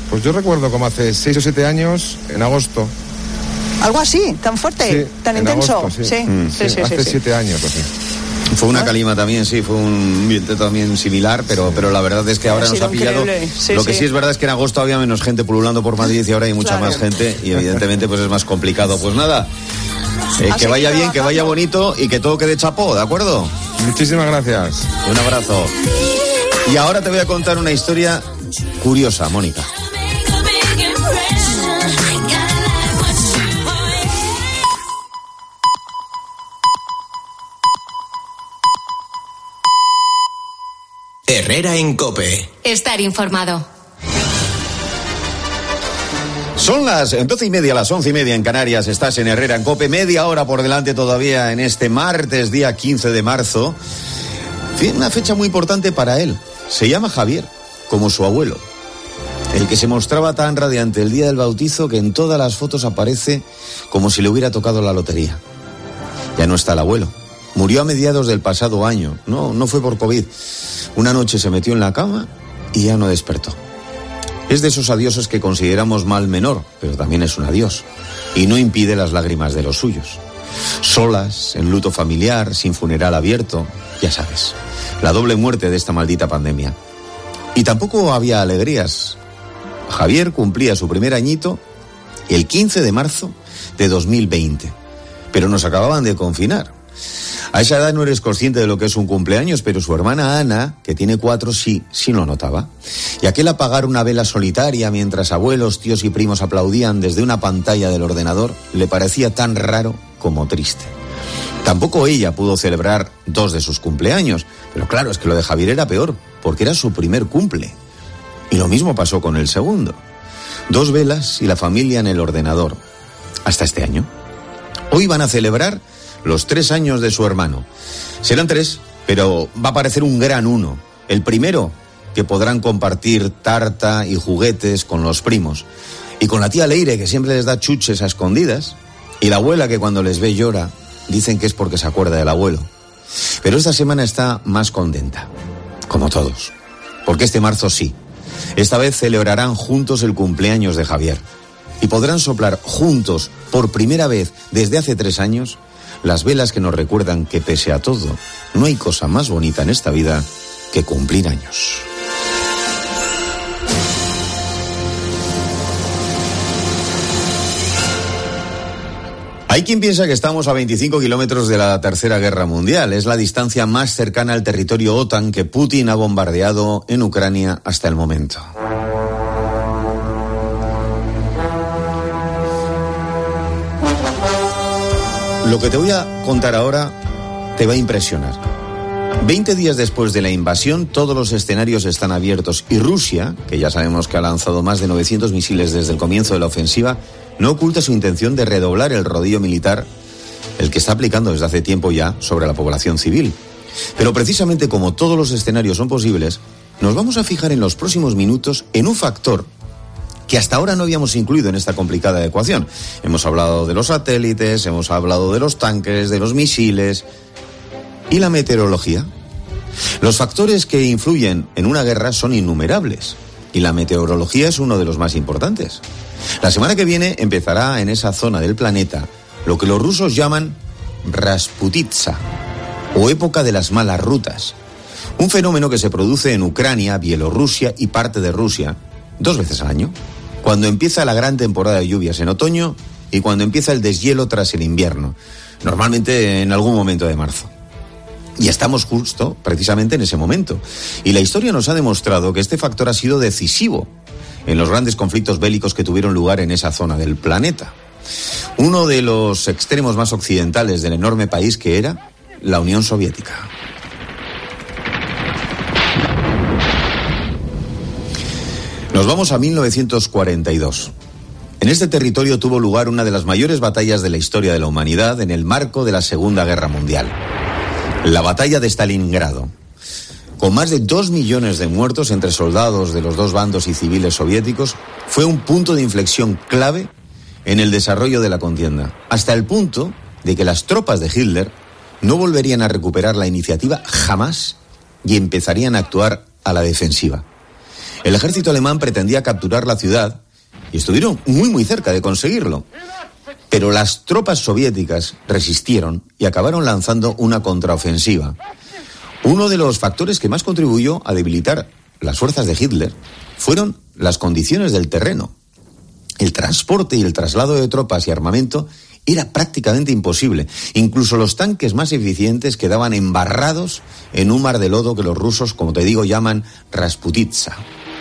Pues yo recuerdo como hace seis o siete años, en agosto. ¿Algo así? ¿Tan fuerte? Sí, ¿Tan en intenso? agosto, sí. Sí, Mm, sí, sí, sí. hace sí, siete años o así. Fue una calima también, sí, fue un ambiente también similar, pero, pero la verdad es que ahora Ha nos sido ha pillado. increíble, sí, Lo que sí. sí es verdad es que en agosto había menos gente pululando por Madrid y ahora hay mucha Claro. más gente y evidentemente pues es más complicado. Pues nada, eh, A que seguir vaya bien, que vaya trabajando. bonito y que todo quede chapó, ¿de acuerdo? Muchísimas gracias. Un abrazo. Y ahora te voy a contar una historia curiosa, Mónica. Herrera en COPE. Estar informado. Son las doce y media, las once y media en Canarias. Estás en Herrera en COPE. Media hora por delante todavía en este martes, día quince de marzo. Una fecha muy importante para él. Se llama Javier, como su abuelo. El que se mostraba tan radiante el día del bautizo que en todas las fotos aparece como si le hubiera tocado la lotería. Ya no está el abuelo. Murió a mediados del pasado año. No, no fue por COVID. Una noche se metió en la cama y ya no despertó. Es de esos adioses que consideramos mal menor, pero también es un adiós. Y no impide las lágrimas de los suyos. Solas, en luto familiar, sin funeral abierto, ya sabes. La doble muerte de esta maldita pandemia. Y tampoco había alegrías. Javier cumplía su primer añito el quince de marzo de dos mil veinte. Pero nos acababan de confinar. A esa edad no eres consciente de lo que es un cumpleaños, pero su hermana Ana, que tiene cuatro, sí, sí lo notaba. Y aquel apagar una vela solitaria mientras abuelos, tíos y primos aplaudían desde una pantalla del ordenador le parecía tan raro como triste. Tampoco ella pudo celebrar dos de sus cumpleaños, pero claro, es que lo de Javier era peor, porque era su primer cumple. Y lo mismo pasó con el segundo. Dos velas y la familia en el ordenador. Hasta este año. Hoy van a celebrar los tres años de su hermano. Serán tres, pero va a parecer un gran uno. El primero, que podrán compartir tarta y juguetes con los primos. Y con la tía Leire, que siempre les da chuches a escondidas. Y la abuela, que cuando les ve llora, dicen que es porque se acuerda del abuelo. Pero esta semana está más contenta, como todos. Porque este marzo sí. Esta vez celebrarán juntos el cumpleaños de Javier. Y podrán soplar juntos, por primera vez desde hace tres años, las velas que nos recuerdan que pese a todo, no hay cosa más bonita en esta vida que cumplir años. Hay quien piensa que estamos a veinticinco kilómetros de la Tercera Guerra Mundial. Es la distancia más cercana al territorio OTAN que Putin ha bombardeado en Ucrania hasta el momento. Lo que te voy a contar ahora te va a impresionar. Veinte días después de la invasión, todos los escenarios están abiertos y Rusia, que ya sabemos que ha lanzado más de novecientos misiles desde el comienzo de la ofensiva, no oculta su intención de redoblar el rodillo militar, el que está aplicando desde hace tiempo ya sobre la población civil. Pero precisamente como todos los escenarios son posibles, nos vamos a fijar en los próximos minutos en un factor que hasta ahora no habíamos incluido en esta complicada ecuación. Hemos hablado de los satélites, hemos hablado de los tanques, de los misiles. ¿Y la meteorología? Los factores que influyen en una guerra son innumerables, y la meteorología es uno de los más importantes. La semana que viene empezará en esa zona del planeta lo que los rusos llaman Rasputitsa, o época de las malas rutas. Un fenómeno que se produce en Ucrania, Bielorrusia y parte de Rusia dos veces al año, cuando empieza la gran temporada de lluvias en otoño y cuando empieza el deshielo tras el invierno, normalmente en algún momento de marzo. Y estamos justo, precisamente, en ese momento. Y la historia nos ha demostrado que este factor ha sido decisivo en los grandes conflictos bélicos que tuvieron lugar en esa zona del planeta. Uno de los extremos más occidentales del enorme país que era la Unión Soviética. Nos vamos a mil novecientos cuarenta y dos. En este territorio tuvo lugar una de las mayores batallas de la historia de la humanidad en el marco de la Segunda Guerra Mundial. La batalla de Stalingrado. Con más de dos millones de muertos entre soldados de los dos bandos y civiles soviéticos, fue un punto de inflexión clave en el desarrollo de la contienda, hasta el punto de que las tropas de Hitler no volverían a recuperar la iniciativa jamás y empezarían a actuar a la defensiva. El ejército alemán pretendía capturar la ciudad y estuvieron muy muy cerca de conseguirlo. Pero las tropas soviéticas resistieron y acabaron lanzando una contraofensiva. Uno de los factores que más contribuyó a debilitar las fuerzas de Hitler fueron las condiciones del terreno. El transporte y el traslado de tropas y armamento era prácticamente imposible. Incluso los tanques más eficientes quedaban embarrados en un mar de lodo que los rusos, como te digo, llaman Rasputitsa.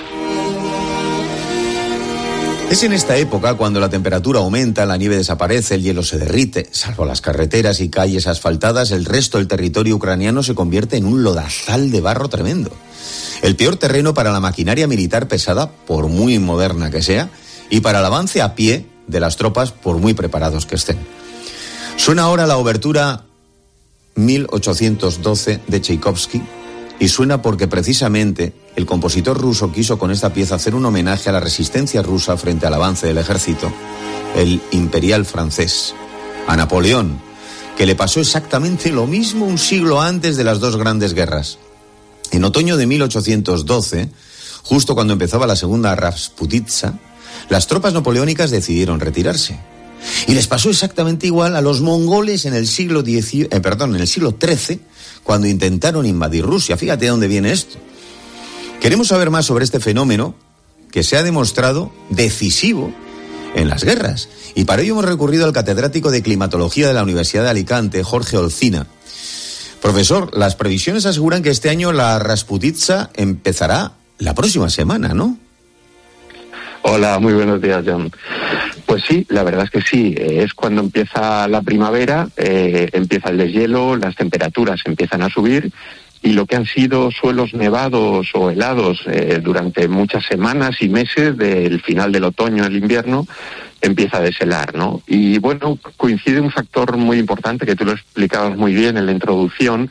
Es en esta época cuando la temperatura aumenta, la nieve desaparece, el hielo se derrite. Salvo las carreteras y calles asfaltadas, el resto del territorio ucraniano se convierte en un lodazal de barro tremendo. El peor terreno para la maquinaria militar pesada, por muy moderna que sea, y para el avance a pie de las tropas, por muy preparados que estén. Suena ahora la obertura mil ochocientos doce de Tchaikovsky, y suena porque precisamente el compositor ruso quiso con esta pieza hacer un homenaje a la resistencia rusa frente al avance del ejército, el imperial francés, a Napoleón, que le pasó exactamente lo mismo un siglo antes de las dos grandes guerras. En otoño de mil ochocientos doce, justo cuando empezaba la segunda Rasputitsa, las tropas napoleónicas decidieron retirarse. Y les pasó exactamente igual a los mongoles en el siglo diez, eh, perdón, en el siglo trece, cuando intentaron invadir Rusia. Fíjate de dónde viene esto. Queremos saber más sobre este fenómeno que se ha demostrado decisivo en las guerras. Y para ello hemos recurrido al catedrático de climatología de la Universidad de Alicante, Jorge Olcina. Profesor, las previsiones aseguran que este año la Rasputitsa empezará la próxima semana, ¿no? Hola, muy buenos días, John. Pues sí, la verdad es que sí, eh, es cuando empieza la primavera, eh, empieza el deshielo, las temperaturas empiezan a subir y lo que han sido suelos nevados o helados eh, durante muchas semanas y meses del final del otoño al invierno empieza a deshelar, ¿no? Y bueno, coincide un factor muy importante que tú lo explicabas muy bien en la introducción.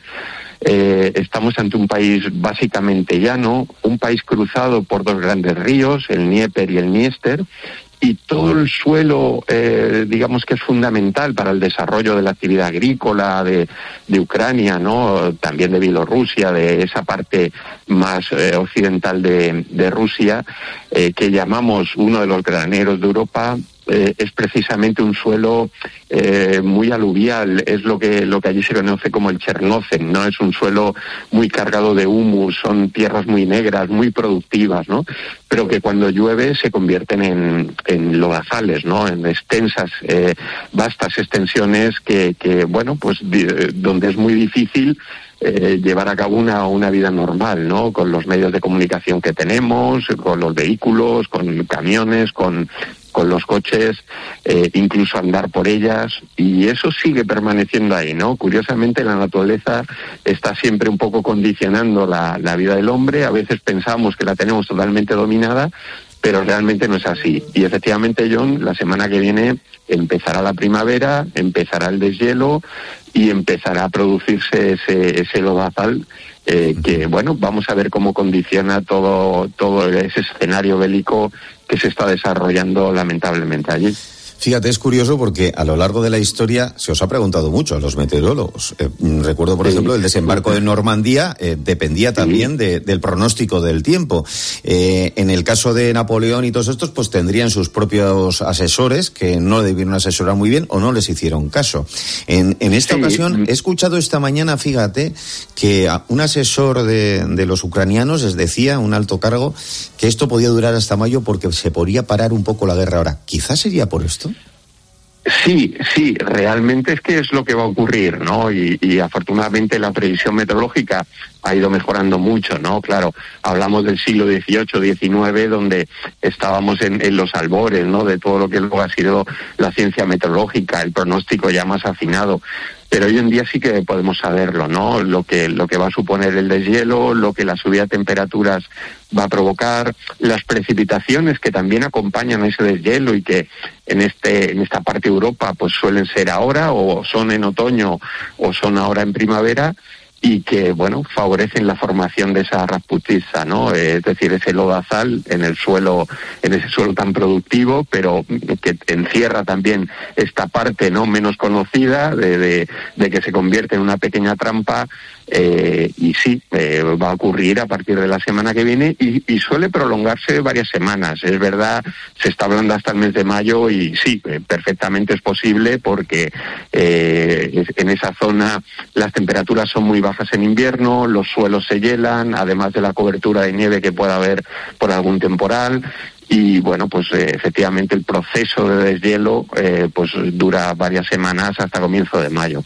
Eh, estamos ante un país básicamente llano, un país cruzado por dos grandes ríos, el Dnieper y el Dniester, y todo el suelo, eh, digamos que es fundamental para el desarrollo de la actividad agrícola de, de Ucrania, ¿no? También de Bielorrusia, de esa parte más eh, occidental de, de Rusia, eh, que llamamos uno de los graneros de Europa. Eh, es precisamente un suelo eh, muy aluvial, es lo que lo que allí se conoce como el Chernocen, ¿no? Es un suelo muy cargado de humus, son tierras muy negras, muy productivas, ¿no? Pero que cuando llueve se convierten en, en lodazales, ¿no? En extensas, eh, vastas extensiones que, que bueno, pues di- donde es muy difícil Eh, llevar a cabo una, una vida normal, ¿no? Con los medios de comunicación que tenemos, con los vehículos, con camiones, con, con los coches, eh, incluso andar por ellas, y eso sigue permaneciendo ahí, ¿no? Curiosamente la naturaleza está siempre un poco condicionando la, la vida del hombre, a veces pensamos que la tenemos totalmente dominada, pero realmente no es así. Y efectivamente, John, la semana que viene empezará la primavera, empezará el deshielo y empezará a producirse ese, ese lodazal eh, que, bueno, vamos a ver cómo condiciona todo, todo ese escenario bélico que se está desarrollando lamentablemente allí. Fíjate, es curioso porque a lo largo de la historia se os ha preguntado mucho a los meteorólogos. Eh, recuerdo, por sí. ejemplo, el desembarco de Normandía eh, dependía también sí. de, del pronóstico del tiempo. Eh, en el caso de Napoleón y todos estos, pues tendrían sus propios asesores que no debieron asesorar muy bien o no les hicieron caso. En, en esta sí. ocasión he escuchado esta mañana, fíjate, que un asesor de, de los ucranianos les decía, un alto cargo, que esto podía durar hasta mayo porque se podría parar un poco la guerra ahora. Quizás sería por esto. Sí, sí, realmente es que es lo que va a ocurrir, ¿no? Y, y afortunadamente la previsión meteorológica ha ido mejorando mucho, ¿no? Claro, hablamos del siglo dieciocho, diecinueve, donde estábamos en, en los albores, ¿no? De todo lo que luego ha sido la ciencia meteorológica, el pronóstico ya más afinado. Pero hoy en día sí que podemos saberlo, ¿no? Lo que, lo que va a suponer el deshielo, lo que la subida de temperaturas va a provocar, las precipitaciones que también acompañan a ese deshielo y que en este, en esta parte de Europa pues suelen ser ahora o son en otoño o son ahora en primavera. y que, bueno, favorecen la formación de esa rasputitsa, ¿no? Es decir, ese lodazal en el suelo, en ese suelo tan productivo, pero que encierra también esta parte, ¿no?, menos conocida de, de, de que se convierte en una pequeña trampa. Eh, y sí, eh, va a ocurrir a partir de la semana que viene y, y suele prolongarse varias semanas. Es verdad, se está hablando hasta el mes de mayo y sí, eh, perfectamente es posible porque eh, en esa zona las temperaturas son muy bajas en invierno, los suelos se hielan, además de la cobertura de nieve que pueda haber por algún temporal. Y bueno, pues eh, efectivamente el proceso de deshielo eh, pues dura varias semanas hasta comienzo de mayo.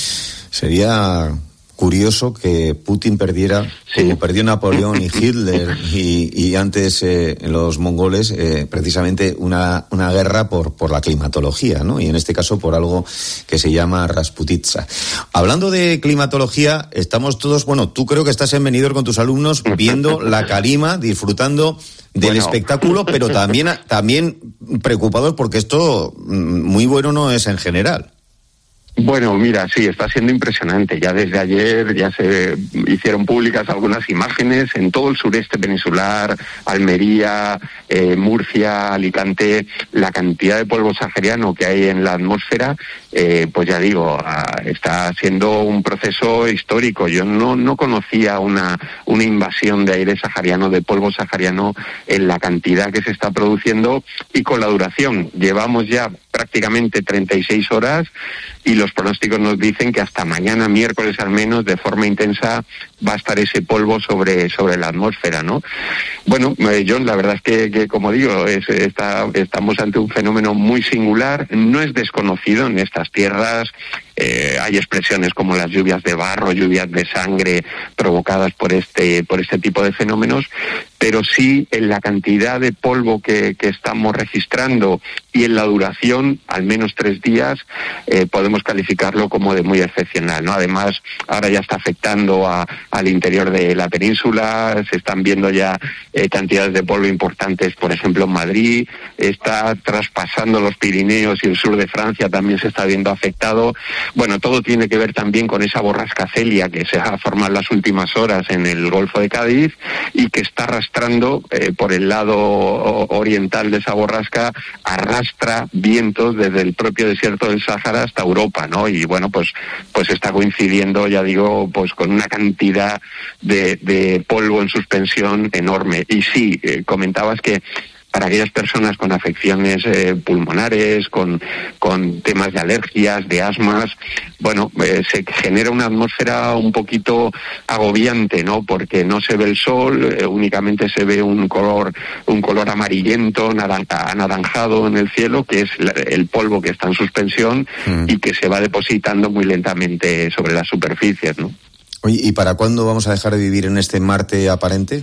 Sería curioso que Putin perdiera, sí, como perdió Napoleón y Hitler y, y antes eh, los mongoles, eh, precisamente una, una guerra por, por la climatología, ¿no? Y en este caso por algo que se llama Rasputitsa. Hablando de climatología, estamos todos, bueno, tú creo que estás en Benidorm con tus alumnos viendo la calima, disfrutando del bueno. espectáculo, pero también, también preocupados porque esto muy bueno no es en general. Bueno, mira, sí, está siendo impresionante. Ya desde ayer ya se hicieron públicas algunas imágenes en todo el sureste peninsular, Almería, eh, Murcia, Alicante, la cantidad de polvo sahariano que hay en la atmósfera, eh, pues ya digo, ah, está siendo un proceso histórico. Yo no, no conocía una, una invasión de aire sahariano, de polvo sahariano, en la cantidad que se está produciendo y con la duración. Llevamos ya prácticamente treinta y seis horas y los pronósticos nos dicen que hasta mañana miércoles al menos de forma intensa va a estar ese polvo sobre sobre la atmósfera, ¿no? Bueno, eh, John, la verdad es que, que como digo, es, está, estamos ante un fenómeno muy singular, no es desconocido en estas tierras. Eh, hay expresiones como las lluvias de barro, lluvias de sangre provocadas por este por este tipo de fenómenos, pero sí en la cantidad de polvo que, que estamos registrando y en la duración, al menos tres días, eh, podemos calificarlo como de muy excepcional, ¿no? Además, ahora ya está afectando a, al interior de la península, se están viendo ya eh, cantidades de polvo importantes, por ejemplo, en Madrid, está traspasando los Pirineos y el sur de Francia también se está viendo afectado. Bueno, todo tiene que ver también con esa borrasca Celia que se va a formar las últimas horas en el Golfo de Cádiz y que está arrastrando eh, por el lado oriental de esa borrasca, arrastra vientos desde el propio desierto del Sáhara hasta Europa, ¿no? Y bueno, pues pues está coincidiendo, ya digo, pues con una cantidad de, de polvo en suspensión enorme. Y sí, eh, comentabas que para aquellas personas con afecciones eh, pulmonares, con, con temas de alergias, de asmas, bueno, eh, se genera una atmósfera un poquito agobiante, ¿no? Porque no se ve el sol, eh, únicamente se ve un color, un color amarillento, naranja, anaranjado en el cielo, que es la, el polvo que está en suspensión mm. y que se va depositando muy lentamente sobre las superficies, ¿no? Oye, ¿y para cuándo vamos a dejar de vivir en este Marte aparente?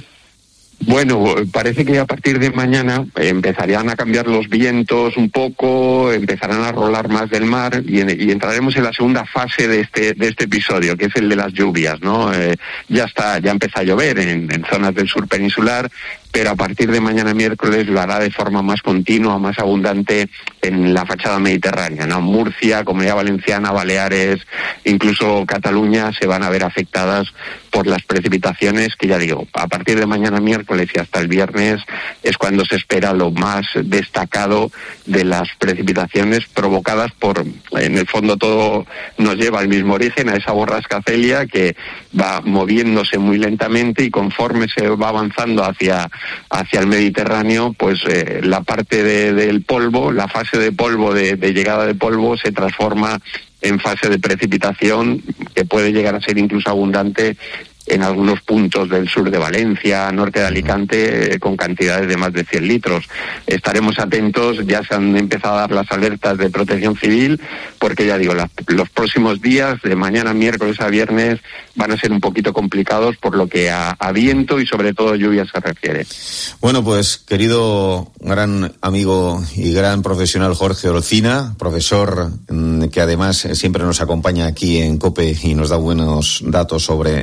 Bueno, parece que a partir de mañana empezarían a cambiar los vientos un poco, empezarán a rolar más del mar y, en, y entraremos en la segunda fase de este de este episodio, que es el de las lluvias, ¿no? Eh, ya está, ya empieza a llover en, en zonas del sur peninsular, pero a partir de mañana miércoles lo hará de forma más continua, más abundante en la fachada mediterránea, ¿no? Murcia, Comunidad Valenciana, Baleares, incluso Cataluña se van a ver afectadas por las precipitaciones que, ya digo, a partir de mañana miércoles y hasta el viernes es cuando se espera lo más destacado de las precipitaciones provocadas por, en el fondo todo nos lleva al mismo origen, a esa borrasca Celia que va moviéndose muy lentamente y conforme se va avanzando hacia, hacia el Mediterráneo, pues eh, la parte de, del polvo, la fase de polvo, de, de llegada de polvo se transforma en fase de precipitación que puede llegar a ser incluso abundante en algunos puntos del sur de Valencia, norte de Alicante, eh, con cantidades de más de cien litros. Estaremos atentos, ya se han empezado a dar las alertas de protección civil, porque ya digo, la, los próximos días, de mañana miércoles a viernes, van a ser un poquito complicados por lo que a, a viento y sobre todo lluvia se refiere. Bueno, pues querido gran amigo y gran profesional Jorge Olcina, profesor que además siempre nos acompaña aquí en COPE y nos da buenos datos sobre el mundo de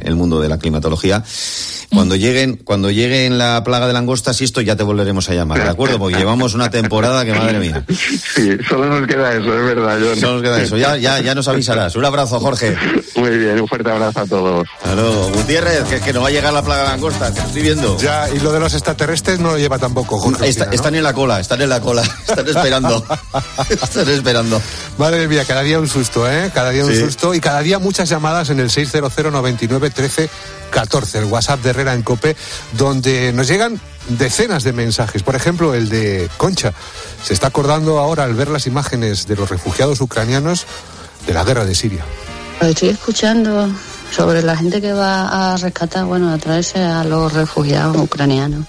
la climatología. Cuando lleguen, cuando lleguen la plaga de langostas y esto, ya te volveremos a llamar, ¿de acuerdo? Porque llevamos una temporada que, madre mía. Sí, solo nos queda eso, es verdad, John. Solo nos queda eso, ya, ya, ya nos avisarás. Un abrazo, Jorge. Muy bien, un fuerte abrazo a todos. Claro, Gutiérrez, que, que no va a llegar la plaga de langostas, que lo estoy viendo. Ya, y lo de los extraterrestres no lo lleva tampoco, Jorge. Está, Olcina, ¿no? Están en la cola, están en la cola, están esperando. Están esperando. Madre mía, cada día un susto, ¿eh? Cada día un Sí. susto y cada día muchas llamadas en el seis cero cero nueve nueve uno tres uno cuatro, el WhatsApp de Herrera en COPE, donde nos llegan decenas de mensajes. Por ejemplo, el de Concha. Se está acordando ahora al ver las imágenes de los refugiados ucranianos de la guerra de Siria. Estoy escuchando sobre la gente que va a rescatar, bueno, a traerse a los refugiados ucranianos.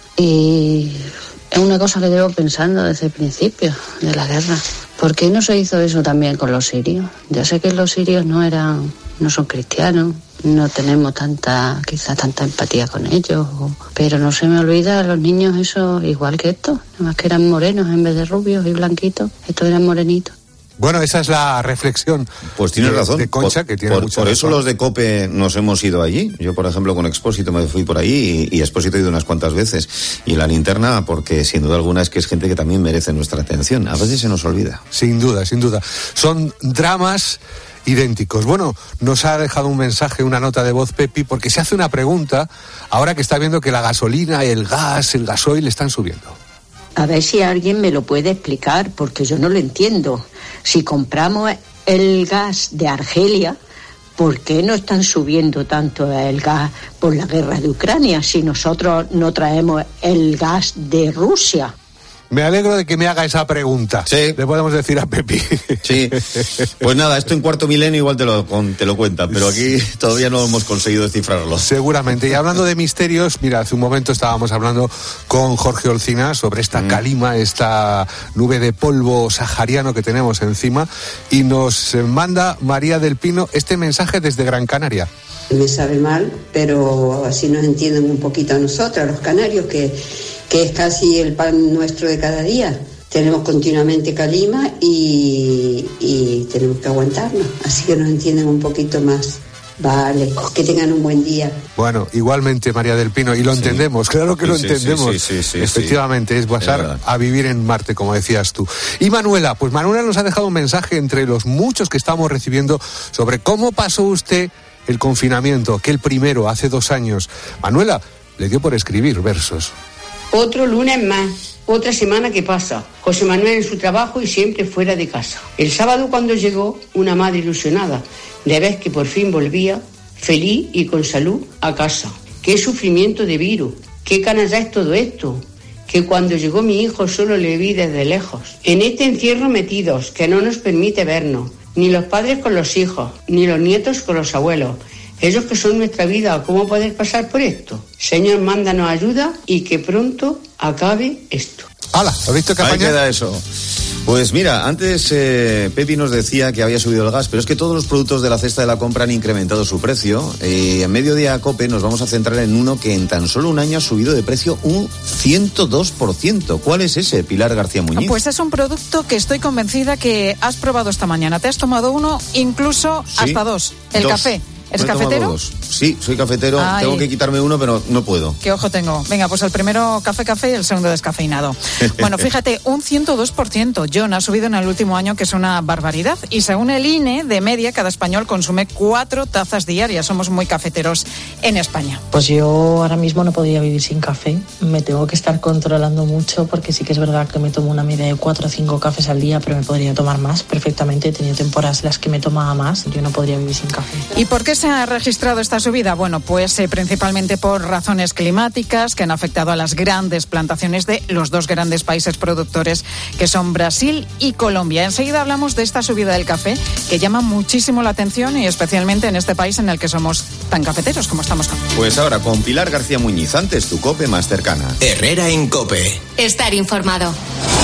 Y es una cosa que llevo pensando desde el principio de la guerra. ¿Por qué no se hizo eso también con los sirios? Ya sé que los sirios no eran, no son cristianos, no tenemos tanta, quizás tanta empatía con ellos, pero no se me olvida los niños eso igual que estos, nada más que eran morenos en vez de rubios y blanquitos, estos eran morenitos. Bueno, esa es la reflexión. Pues tienes de, razón. de Concha, por, que tiene por, mucha por eso razón. los de COPE nos hemos ido allí. Yo, por ejemplo, con Expósito me fui por ahí y, y Expósito he ido unas cuantas veces. Y la linterna, porque sin duda alguna es que es gente que también merece nuestra atención. A veces se nos olvida. Sin duda, sin duda. Son dramas idénticos. Bueno, nos ha dejado un mensaje, una nota de voz Pepi, porque se hace una pregunta ahora que está viendo que la gasolina, el gas, el gasoil están subiendo. A ver si alguien me lo puede explicar, porque yo no lo entiendo. Si compramos el gas de Argelia, ¿por qué no están subiendo tanto el gas por la guerra de Ucrania si nosotros no traemos el gas de Rusia? Me alegro de que me haga esa pregunta. Sí. Le podemos decir a Pepi. Sí. Pues nada, esto en cuarto milenio igual te lo, con, te lo cuentan, pero aquí todavía no hemos conseguido descifrarlo. Seguramente. Y hablando de misterios, mira, hace un momento estábamos hablando con Jorge Olcina sobre esta mm. calima, esta nube de polvo sahariano que tenemos encima, y nos manda María del Pino este mensaje desde Gran Canaria. Me sabe mal, pero así nos entienden un poquito a nosotros, a los canarios, que, que es casi el pan nuestro de cada día. Tenemos continuamente calima y, y tenemos que aguantarnos, así que nos entienden un poquito más. Vale, que tengan un buen día. Bueno, igualmente María del Pino, y lo sí. entendemos, claro que sí, lo sí, entendemos. Sí, sí, sí, Efectivamente, sí. es pasar a vivir en Marte, como decías tú. Y Manuela, pues Manuela nos ha dejado un mensaje entre los muchos que estamos recibiendo sobre cómo pasó usted el confinamiento, que el primero, hace dos años. Manuela, le dio por escribir versos. Otro lunes más, otra semana que pasa. José Manuel en su trabajo y siempre fuera de casa. El sábado cuando llegó, una madre ilusionada, de ver que por fin volvía, feliz y con salud, a casa. Qué sufrimiento de virus, qué canalla es todo esto, que cuando llegó mi hijo solo le vi desde lejos. En este encierro metidos, que no nos permite vernos, ni los padres con los hijos, ni los nietos con los abuelos. Ellos que son nuestra vida, ¿cómo poder pasar por esto? Señor, mándanos ayuda y que pronto acabe esto. ¡Hala! ¿Has visto qué Ahí apañar? queda eso. Pues mira, antes eh, Pepi nos decía que había subido el gas, pero es que todos los productos de la cesta de la compra han incrementado su precio. Y en Mediodía COPE nos vamos a centrar en uno que en tan solo un año ha subido de precio un ciento dos por ciento. ¿Cuál es ese, Pilar García Muñiz? Pues es un producto que estoy convencida que has probado esta mañana. Te has tomado uno, incluso ¿Sí? hasta dos. El dos. café. ¿Eres Me he tomado cafetero? dos. Sí, soy cafetero. Ay. Tengo que quitarme uno, pero no puedo. ¿Qué ojo tengo? Venga, pues el primero café, café y el segundo descafeinado. Bueno, fíjate, un ciento dos por ciento. John, ha subido en el último año, que es una barbaridad. Y según el I N E, de media, cada español consume cuatro tazas diarias. Somos muy cafeteros en España. Pues yo ahora mismo no podría vivir sin café. Me tengo que estar controlando mucho porque sí que es verdad que me tomo una media de cuatro o cinco cafés al día, pero me podría tomar más perfectamente. He tenido temporadas en las que me tomaba más. Yo no podría vivir sin café. ¿Y por qué se ha registrado esta subida? Bueno, pues eh, principalmente por razones climáticas que han afectado a las grandes plantaciones de los dos grandes países productores, que son Brasil y Colombia. Enseguida hablamos de esta subida del café, que llama muchísimo la atención, y especialmente en este país en el que somos tan cafeteros como estamos. Pues ahora con Pilar García Muñiz, antes tu COPE más cercana. Herrera en COPE. Estar informado.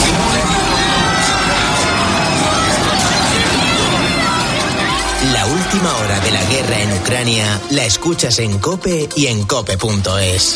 La última hora de la guerra en Ucrania la escuchas en COPE y en cope punto es.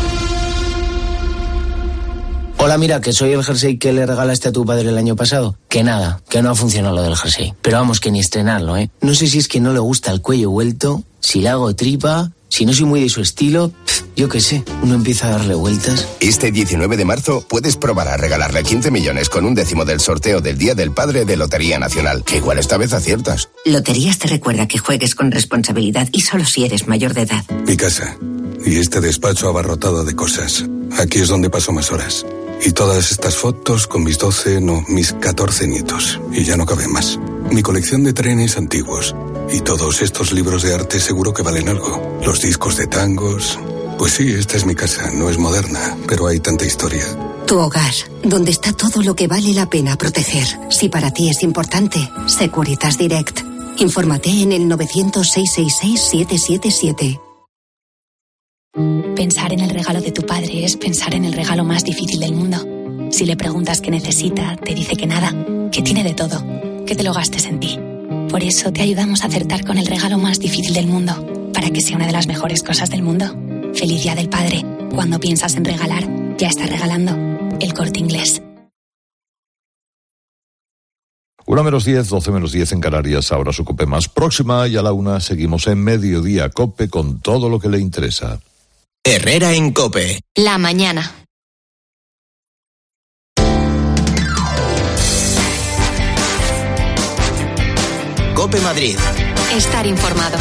Hola, mira, que soy el jersey que le regalaste a tu padre el año pasado. Que nada, que no ha funcionado lo del jersey. Pero vamos, que ni estrenarlo, ¿eh? No sé si es que no le gusta el cuello vuelto, si le hago tripa Si no soy muy de su estilo, pff, yo qué sé, uno empieza a darle vueltas. Este diecinueve de marzo puedes probar a regalarle quince millones con un décimo del sorteo del Día del Padre de Lotería Nacional, que igual esta vez aciertas. Loterías te recuerda que juegues con responsabilidad y solo si eres mayor de edad. Mi casa y este despacho abarrotado de cosas. Aquí es donde paso más horas. Y todas estas fotos con mis doce, no, mis catorce nietos. Y ya no cabe más. Mi colección de trenes antiguos. Y todos estos libros de arte seguro que valen algo. Los discos de tangos. Pues sí, esta es mi casa. No es moderna, pero hay tanta historia. Tu hogar, donde está todo lo que vale la pena proteger. Si para ti es importante, Securitas Direct. Infórmate en el novecientos, seiscientos sesenta y seis, siete siete siete. Pensar en el regalo de tu padre es pensar en el regalo más difícil del mundo. Si le preguntas qué necesita, te dice que nada, que tiene de todo, que te lo gastes en ti. Por eso te ayudamos a acertar con el regalo más difícil del mundo, para que sea una de las mejores cosas del mundo. Feliz Día del Padre. Cuando piensas en regalar, ya estás regalando. El Corte Inglés. Una menos diez, doce menos diez en Canarias, ahora su COPE más próxima y a la una seguimos en Mediodía COPE con todo lo que le interesa. Herrera en COPE. La mañana. COPE Madrid. Estar informado.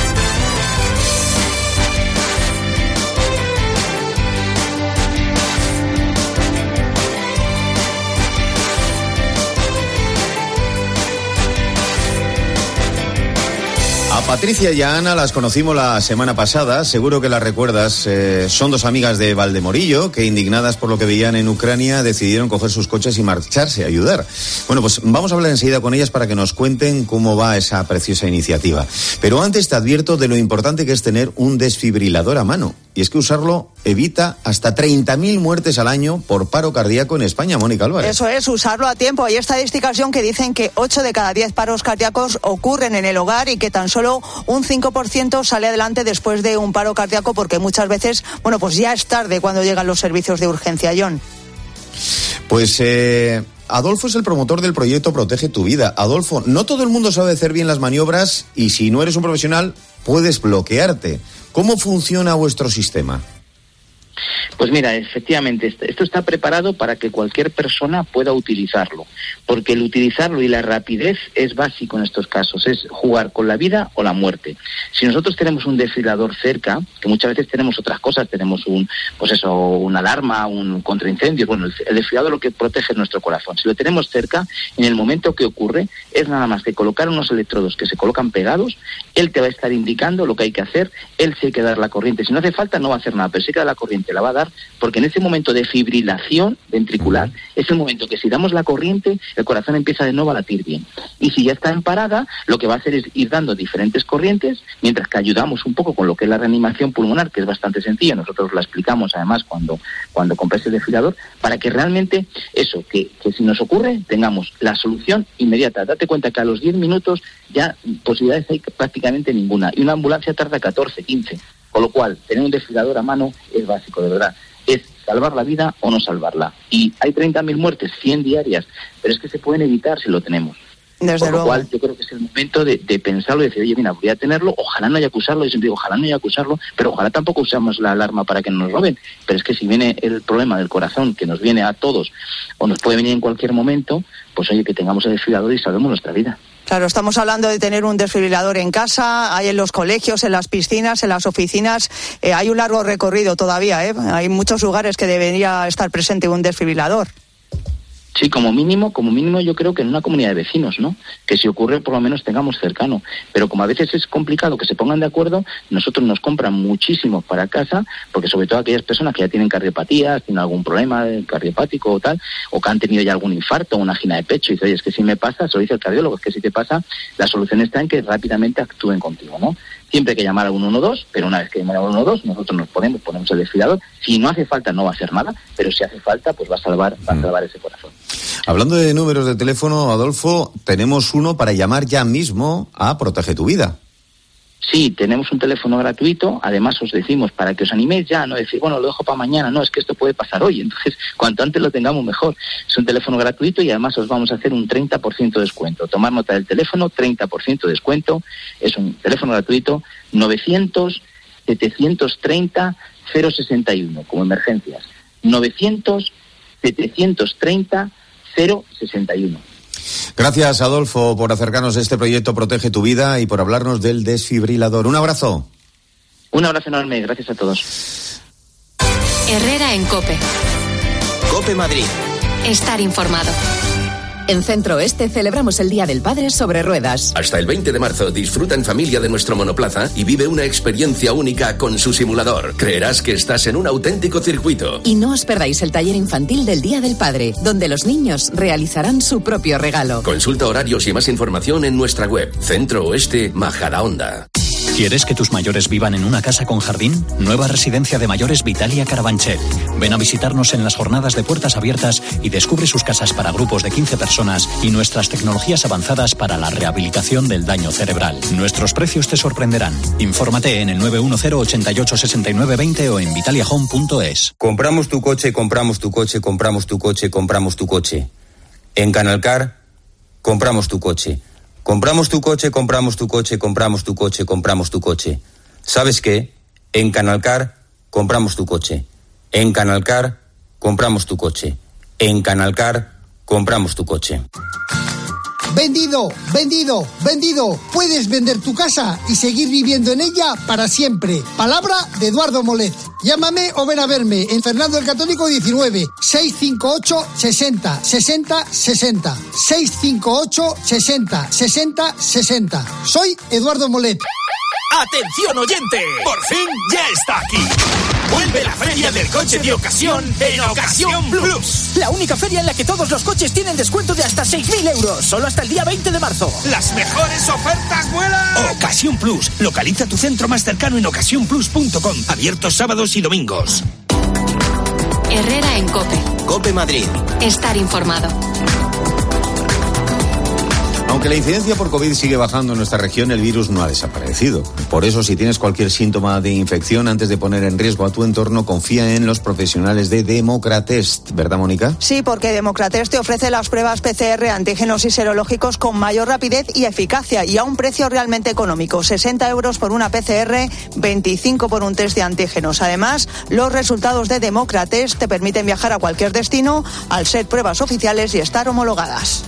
A Patricia y a Ana las conocimos la semana pasada, seguro que las recuerdas. Eh, son dos amigas de Valdemorillo que, indignadas por lo que veían en Ucrania, decidieron coger sus coches y marcharse a ayudar. Bueno, pues vamos a hablar enseguida con ellas para que nos cuenten cómo va esa preciosa iniciativa. Pero antes te advierto de lo importante que es tener un desfibrilador a mano. Y es que usarlo evita hasta treinta mil muertes al año por paro cardíaco en España, Mónica Álvarez. Eso es, usarlo a tiempo. Hay estadísticas que dicen que ocho de cada diez paros cardíacos ocurren en el hogar y que tan solo un cinco por ciento sale adelante después de un paro cardíaco, porque muchas veces, bueno, pues ya es tarde cuando llegan los servicios de urgencia, John. Pues eh, Adolfo es el promotor del proyecto Protege tu Vida. Adolfo, no todo el mundo sabe hacer bien las maniobras y si no eres un profesional puedes bloquearte. ¿Cómo funciona vuestro sistema? Pues mira, efectivamente, esto está preparado para que cualquier persona pueda utilizarlo, porque el utilizarlo y la rapidez es básico en estos casos, es jugar con la vida o la muerte. Si nosotros tenemos un desfibrilador cerca, que muchas veces tenemos otras cosas, tenemos un, pues eso, una alarma, un contraincendio, bueno, el, el desfibrilador lo que protege es nuestro corazón. Si lo tenemos cerca, en el momento que ocurre, es nada más que colocar unos electrodos que se colocan pegados, él te va a estar indicando lo que hay que hacer, él sí hay que dar la corriente. Si no hace falta, no va a hacer nada, pero sí que da la corriente, la va a dar, porque en ese momento de fibrilación ventricular es el momento que si damos la corriente, el corazón empieza de nuevo a latir bien. Y si ya está en parada, lo que va a hacer es ir dando diferentes corrientes, mientras que ayudamos un poco con lo que es la reanimación pulmonar, que es bastante sencilla, nosotros la explicamos además cuando, cuando compres el desfibrilador, para que realmente eso, que, que si nos ocurre, tengamos la solución inmediata. Date cuenta que a los diez minutos ya posibilidades hay prácticamente ninguna, y una ambulancia tarda catorce, quince. Con lo cual, tener un desfibrilador a mano es básico, de verdad. Es salvar la vida o no salvarla. Y hay treinta mil muertes, cien diarias, pero es que se pueden evitar si lo tenemos. Desde Por lo luego. cual, yo creo que es el momento de, de pensarlo y decir, oye, mira, voy a tenerlo, ojalá no haya que usarlo. Yo siempre digo, ojalá no haya que usarlo, pero ojalá tampoco usamos la alarma para que no nos roben. Pero es que si viene el problema del corazón, que nos viene a todos, o nos puede venir en cualquier momento, pues oye, que tengamos el desfibrilador y salvemos nuestra vida. Claro, estamos hablando de tener un desfibrilador en casa, hay en los colegios, en las piscinas, en las oficinas. Eh, hay un largo recorrido todavía, ¿eh? Hay muchos lugares que debería estar presente un desfibrilador. Sí, como mínimo, como mínimo yo creo que en una comunidad de vecinos, ¿no? Que si ocurre por lo menos tengamos cercano. Pero como a veces es complicado que se pongan de acuerdo, nosotros nos compran muchísimo para casa, porque sobre todo aquellas personas que ya tienen cardiopatías, tienen algún problema cardiopático o tal, o que han tenido ya algún infarto o una angina de pecho, y dice, oye, es que si me pasa, se lo dice el cardiólogo, es que si te pasa, la solución está en que rápidamente actúen contigo, ¿no? Siempre hay que llamar al uno uno dos, pero una vez que llamamos al uno uno dos, nosotros nos ponemos, ponemos el desfibrilador. Si no hace falta, no va a hacer nada, pero si hace falta, pues va a salvar, va a salvar ese corazón. Hablando de números de teléfono, Adolfo, tenemos uno para llamar ya mismo a Protege tu Vida. Sí, tenemos un teléfono gratuito, además os decimos, para que os animéis ya, no decir, bueno, lo dejo para mañana, no, es que esto puede pasar hoy, entonces cuanto antes lo tengamos mejor. Es un teléfono gratuito y además os vamos a hacer un treinta por ciento de descuento. Tomar nota del teléfono, treinta por ciento de descuento, es un teléfono gratuito, novecientos setecientos treinta cero sesenta y uno, como emergencias. novecientos setecientos treinta cero sesenta y uno. Gracias, Adolfo, por acercarnos a este proyecto Protege tu Vida y por hablarnos del desfibrilador. Un abrazo. Un abrazo enorme, gracias a todos. Herrera en COPE. COPE Madrid. Estar informado. En Centro Oeste celebramos el Día del Padre sobre ruedas. Hasta el veinte de marzo disfruta en familia de nuestro monoplaza y vive una experiencia única con su simulador. Creerás que estás en un auténtico circuito. Y no os perdáis el taller infantil del Día del Padre, donde los niños realizarán su propio regalo. Consulta horarios y más información en nuestra web. Centro Oeste Majadahonda. ¿Quieres que tus mayores vivan en una casa con jardín? Nueva residencia de mayores Vitalia Carabanchel. Ven a visitarnos en las jornadas de puertas abiertas y descubre sus casas para grupos de quince personas y nuestras tecnologías avanzadas para la rehabilitación del daño cerebral. Nuestros precios te sorprenderán. Infórmate en el nueve uno cero, ochenta y ocho, sesenta y nueve, veinte o en vitalia home punto es. Compramos tu coche, compramos tu coche, compramos tu coche, compramos tu coche. En Canalcar, compramos tu coche. Compramos tu coche, compramos tu coche, compramos tu coche, compramos tu coche. ¿Sabes qué? En Canalcar, compramos tu coche. En Canalcar, compramos tu coche. En Canalcar, compramos tu coche. Vendido, vendido, vendido. Puedes vender tu casa y seguir viviendo en ella para siempre. Palabra de Eduardo Molet. Llámame o ven a verme en Fernando el Católico diecinueve, seiscientos cincuenta y ocho, sesenta, sesenta, sesenta. seiscientos cincuenta y ocho, sesenta, sesenta, sesenta. Soy Eduardo Molet. ¡Atención oyente! ¡Por fin ya está aquí! Vuelve la feria del coche de ocasión en Ocasión Plus. La única feria en la que todos los coches tienen descuento de hasta seis mil euros. Solo hasta el día veinte de marzo. ¡Las mejores ofertas vuelan! Ocasión Plus. Localiza tu centro más cercano en ocasión plus punto com. Abiertos sábados y domingos. Herrera en COPE. COPE Madrid. Estar informado. Aunque la incidencia por COVID sigue bajando en nuestra región, el virus no ha desaparecido. Por eso, si tienes cualquier síntoma de infección, antes de poner en riesgo a tu entorno, confía en los profesionales de Democratest. ¿Verdad, Mónica? Sí, porque Democratest te ofrece las pruebas P C R, antígenos y serológicos con mayor rapidez y eficacia y a un precio realmente económico. sesenta euros por una P C R, veinticinco por un test de antígenos. Además, los resultados de Democratest te permiten viajar a cualquier destino al ser pruebas oficiales y estar homologadas.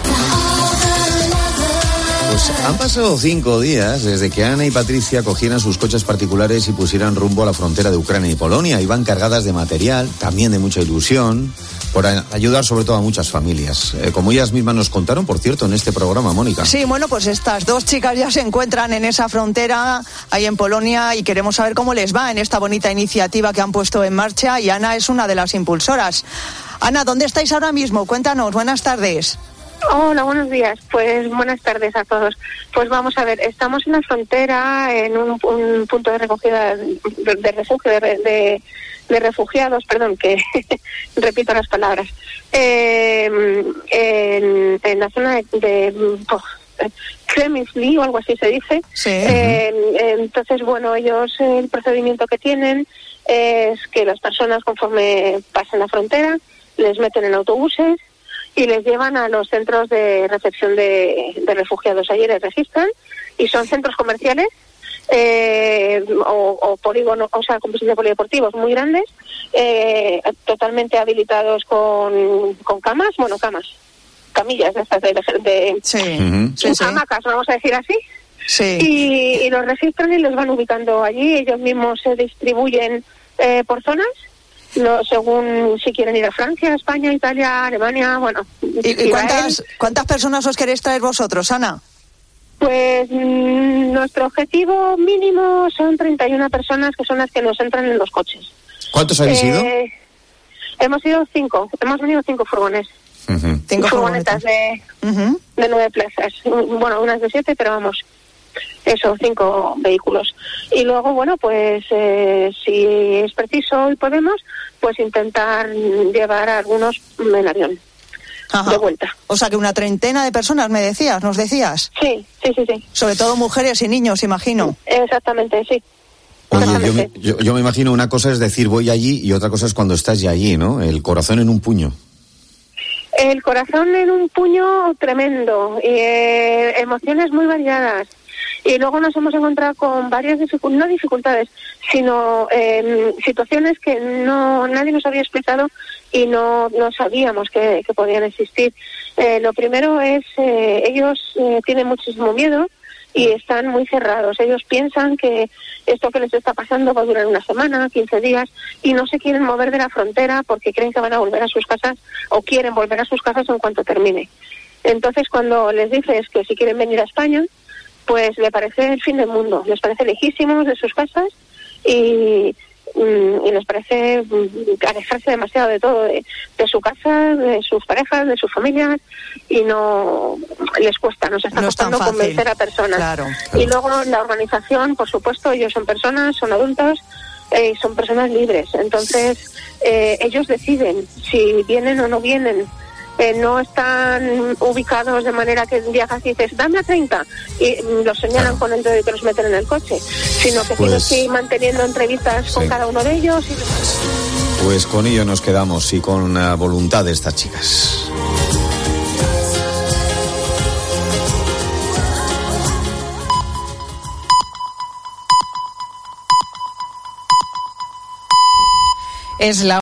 Pues han pasado cinco días desde que Ana y Patricia cogieran sus coches particulares y pusieran rumbo a la frontera de Ucrania y Polonia. Iban cargadas de material, también de mucha ilusión, por ayudar sobre todo a muchas familias. Eh, como ellas mismas nos contaron, por cierto, en este programa, Mónica. Sí, bueno, pues estas dos chicas ya se encuentran en esa frontera, ahí en Polonia, y queremos saber cómo les va en esta bonita iniciativa que han puesto en marcha, y Ana es una de las impulsoras. Ana, ¿dónde estáis ahora mismo? Cuéntanos, buenas tardes. Hola, buenos días. Pues buenas tardes a todos. Pues vamos a ver, estamos en la frontera, en un, un punto de recogida, de, de refugio, de, de, de refugiados, perdón, que repito las palabras, eh, en, en la zona de, de oh, Kremlin o algo así se dice. Sí. Eh, entonces, bueno, ellos, el procedimiento que tienen es que las personas, conforme pasan la frontera, les meten en autobuses y les llevan a los centros de recepción de, de refugiados. Allí les registran y son centros comerciales eh, o, o polígonos, o sea, complejos de polideportivos muy grandes, eh, totalmente habilitados con, con camas, bueno, camas, camillas de estas de, de sí. Uh-huh. sí, sí. hamacas, vamos a decir así. Sí. Y, y los registran y los van ubicando allí. Ellos mismos se distribuyen eh, por zonas. No, según si quieren ir a Francia, España, Italia, Alemania, bueno. ¿Y, y cuántas, cuántas personas os queréis traer vosotros, Ana? Pues mmm, nuestro objetivo mínimo son treinta y una personas, que son las que nos entran en los coches. ¿Cuántos habéis ido? Eh, hemos ido cinco, hemos venido cinco furgones. Uh-huh. Cinco furgonetas de, uh-huh. de nueve plazas. Bueno, unas de siete, pero vamos, eso, cinco vehículos. Y luego, bueno, pues eh, si es preciso y podemos, pues intentar llevar a algunos en avión. Ajá. De vuelta. O sea que una treintena de personas, me decías, nos decías. Sí, sí, sí, sí. Sobre todo mujeres y niños, imagino. Exactamente, sí. Oye, yo me, yo, yo me imagino una cosa es decir voy allí y otra cosa es cuando estás ya allí, ¿no? El corazón en un puño. El corazón en un puño tremendo, y eh, emociones muy variadas. Y luego nos hemos encontrado con varias dificultades, no dificultades, sino eh, situaciones que no nadie nos había explicado y no, no sabíamos que, que podían existir. Eh, lo primero es, eh, ellos eh, tienen muchísimo miedo y están muy cerrados. Ellos piensan que esto que les está pasando va a durar una semana, quince días, y no se quieren mover de la frontera porque creen que van a volver a sus casas o quieren volver a sus casas en cuanto termine. Entonces, cuando les dices que si quieren venir a España, pues le parece el fin del mundo, les parece lejísimos de sus casas y, y les parece alejarse demasiado de todo, de, de su casa, de sus parejas, de sus familias, y no les cuesta, nos está no costando convencer a personas. Claro. Y luego la organización, por supuesto, ellos son personas, son adultos, eh, son personas libres, entonces eh, ellos deciden si vienen o no vienen. Eh, no están ubicados de manera que viajas y dices, dame a treinta, y mm, los señalan con el dedo y te los meten en el coche, sino que Pues, tienes que ir manteniendo entrevistas sí. con cada uno de ellos. Y... Pues con ello nos quedamos y con la voluntad de estas chicas. Es la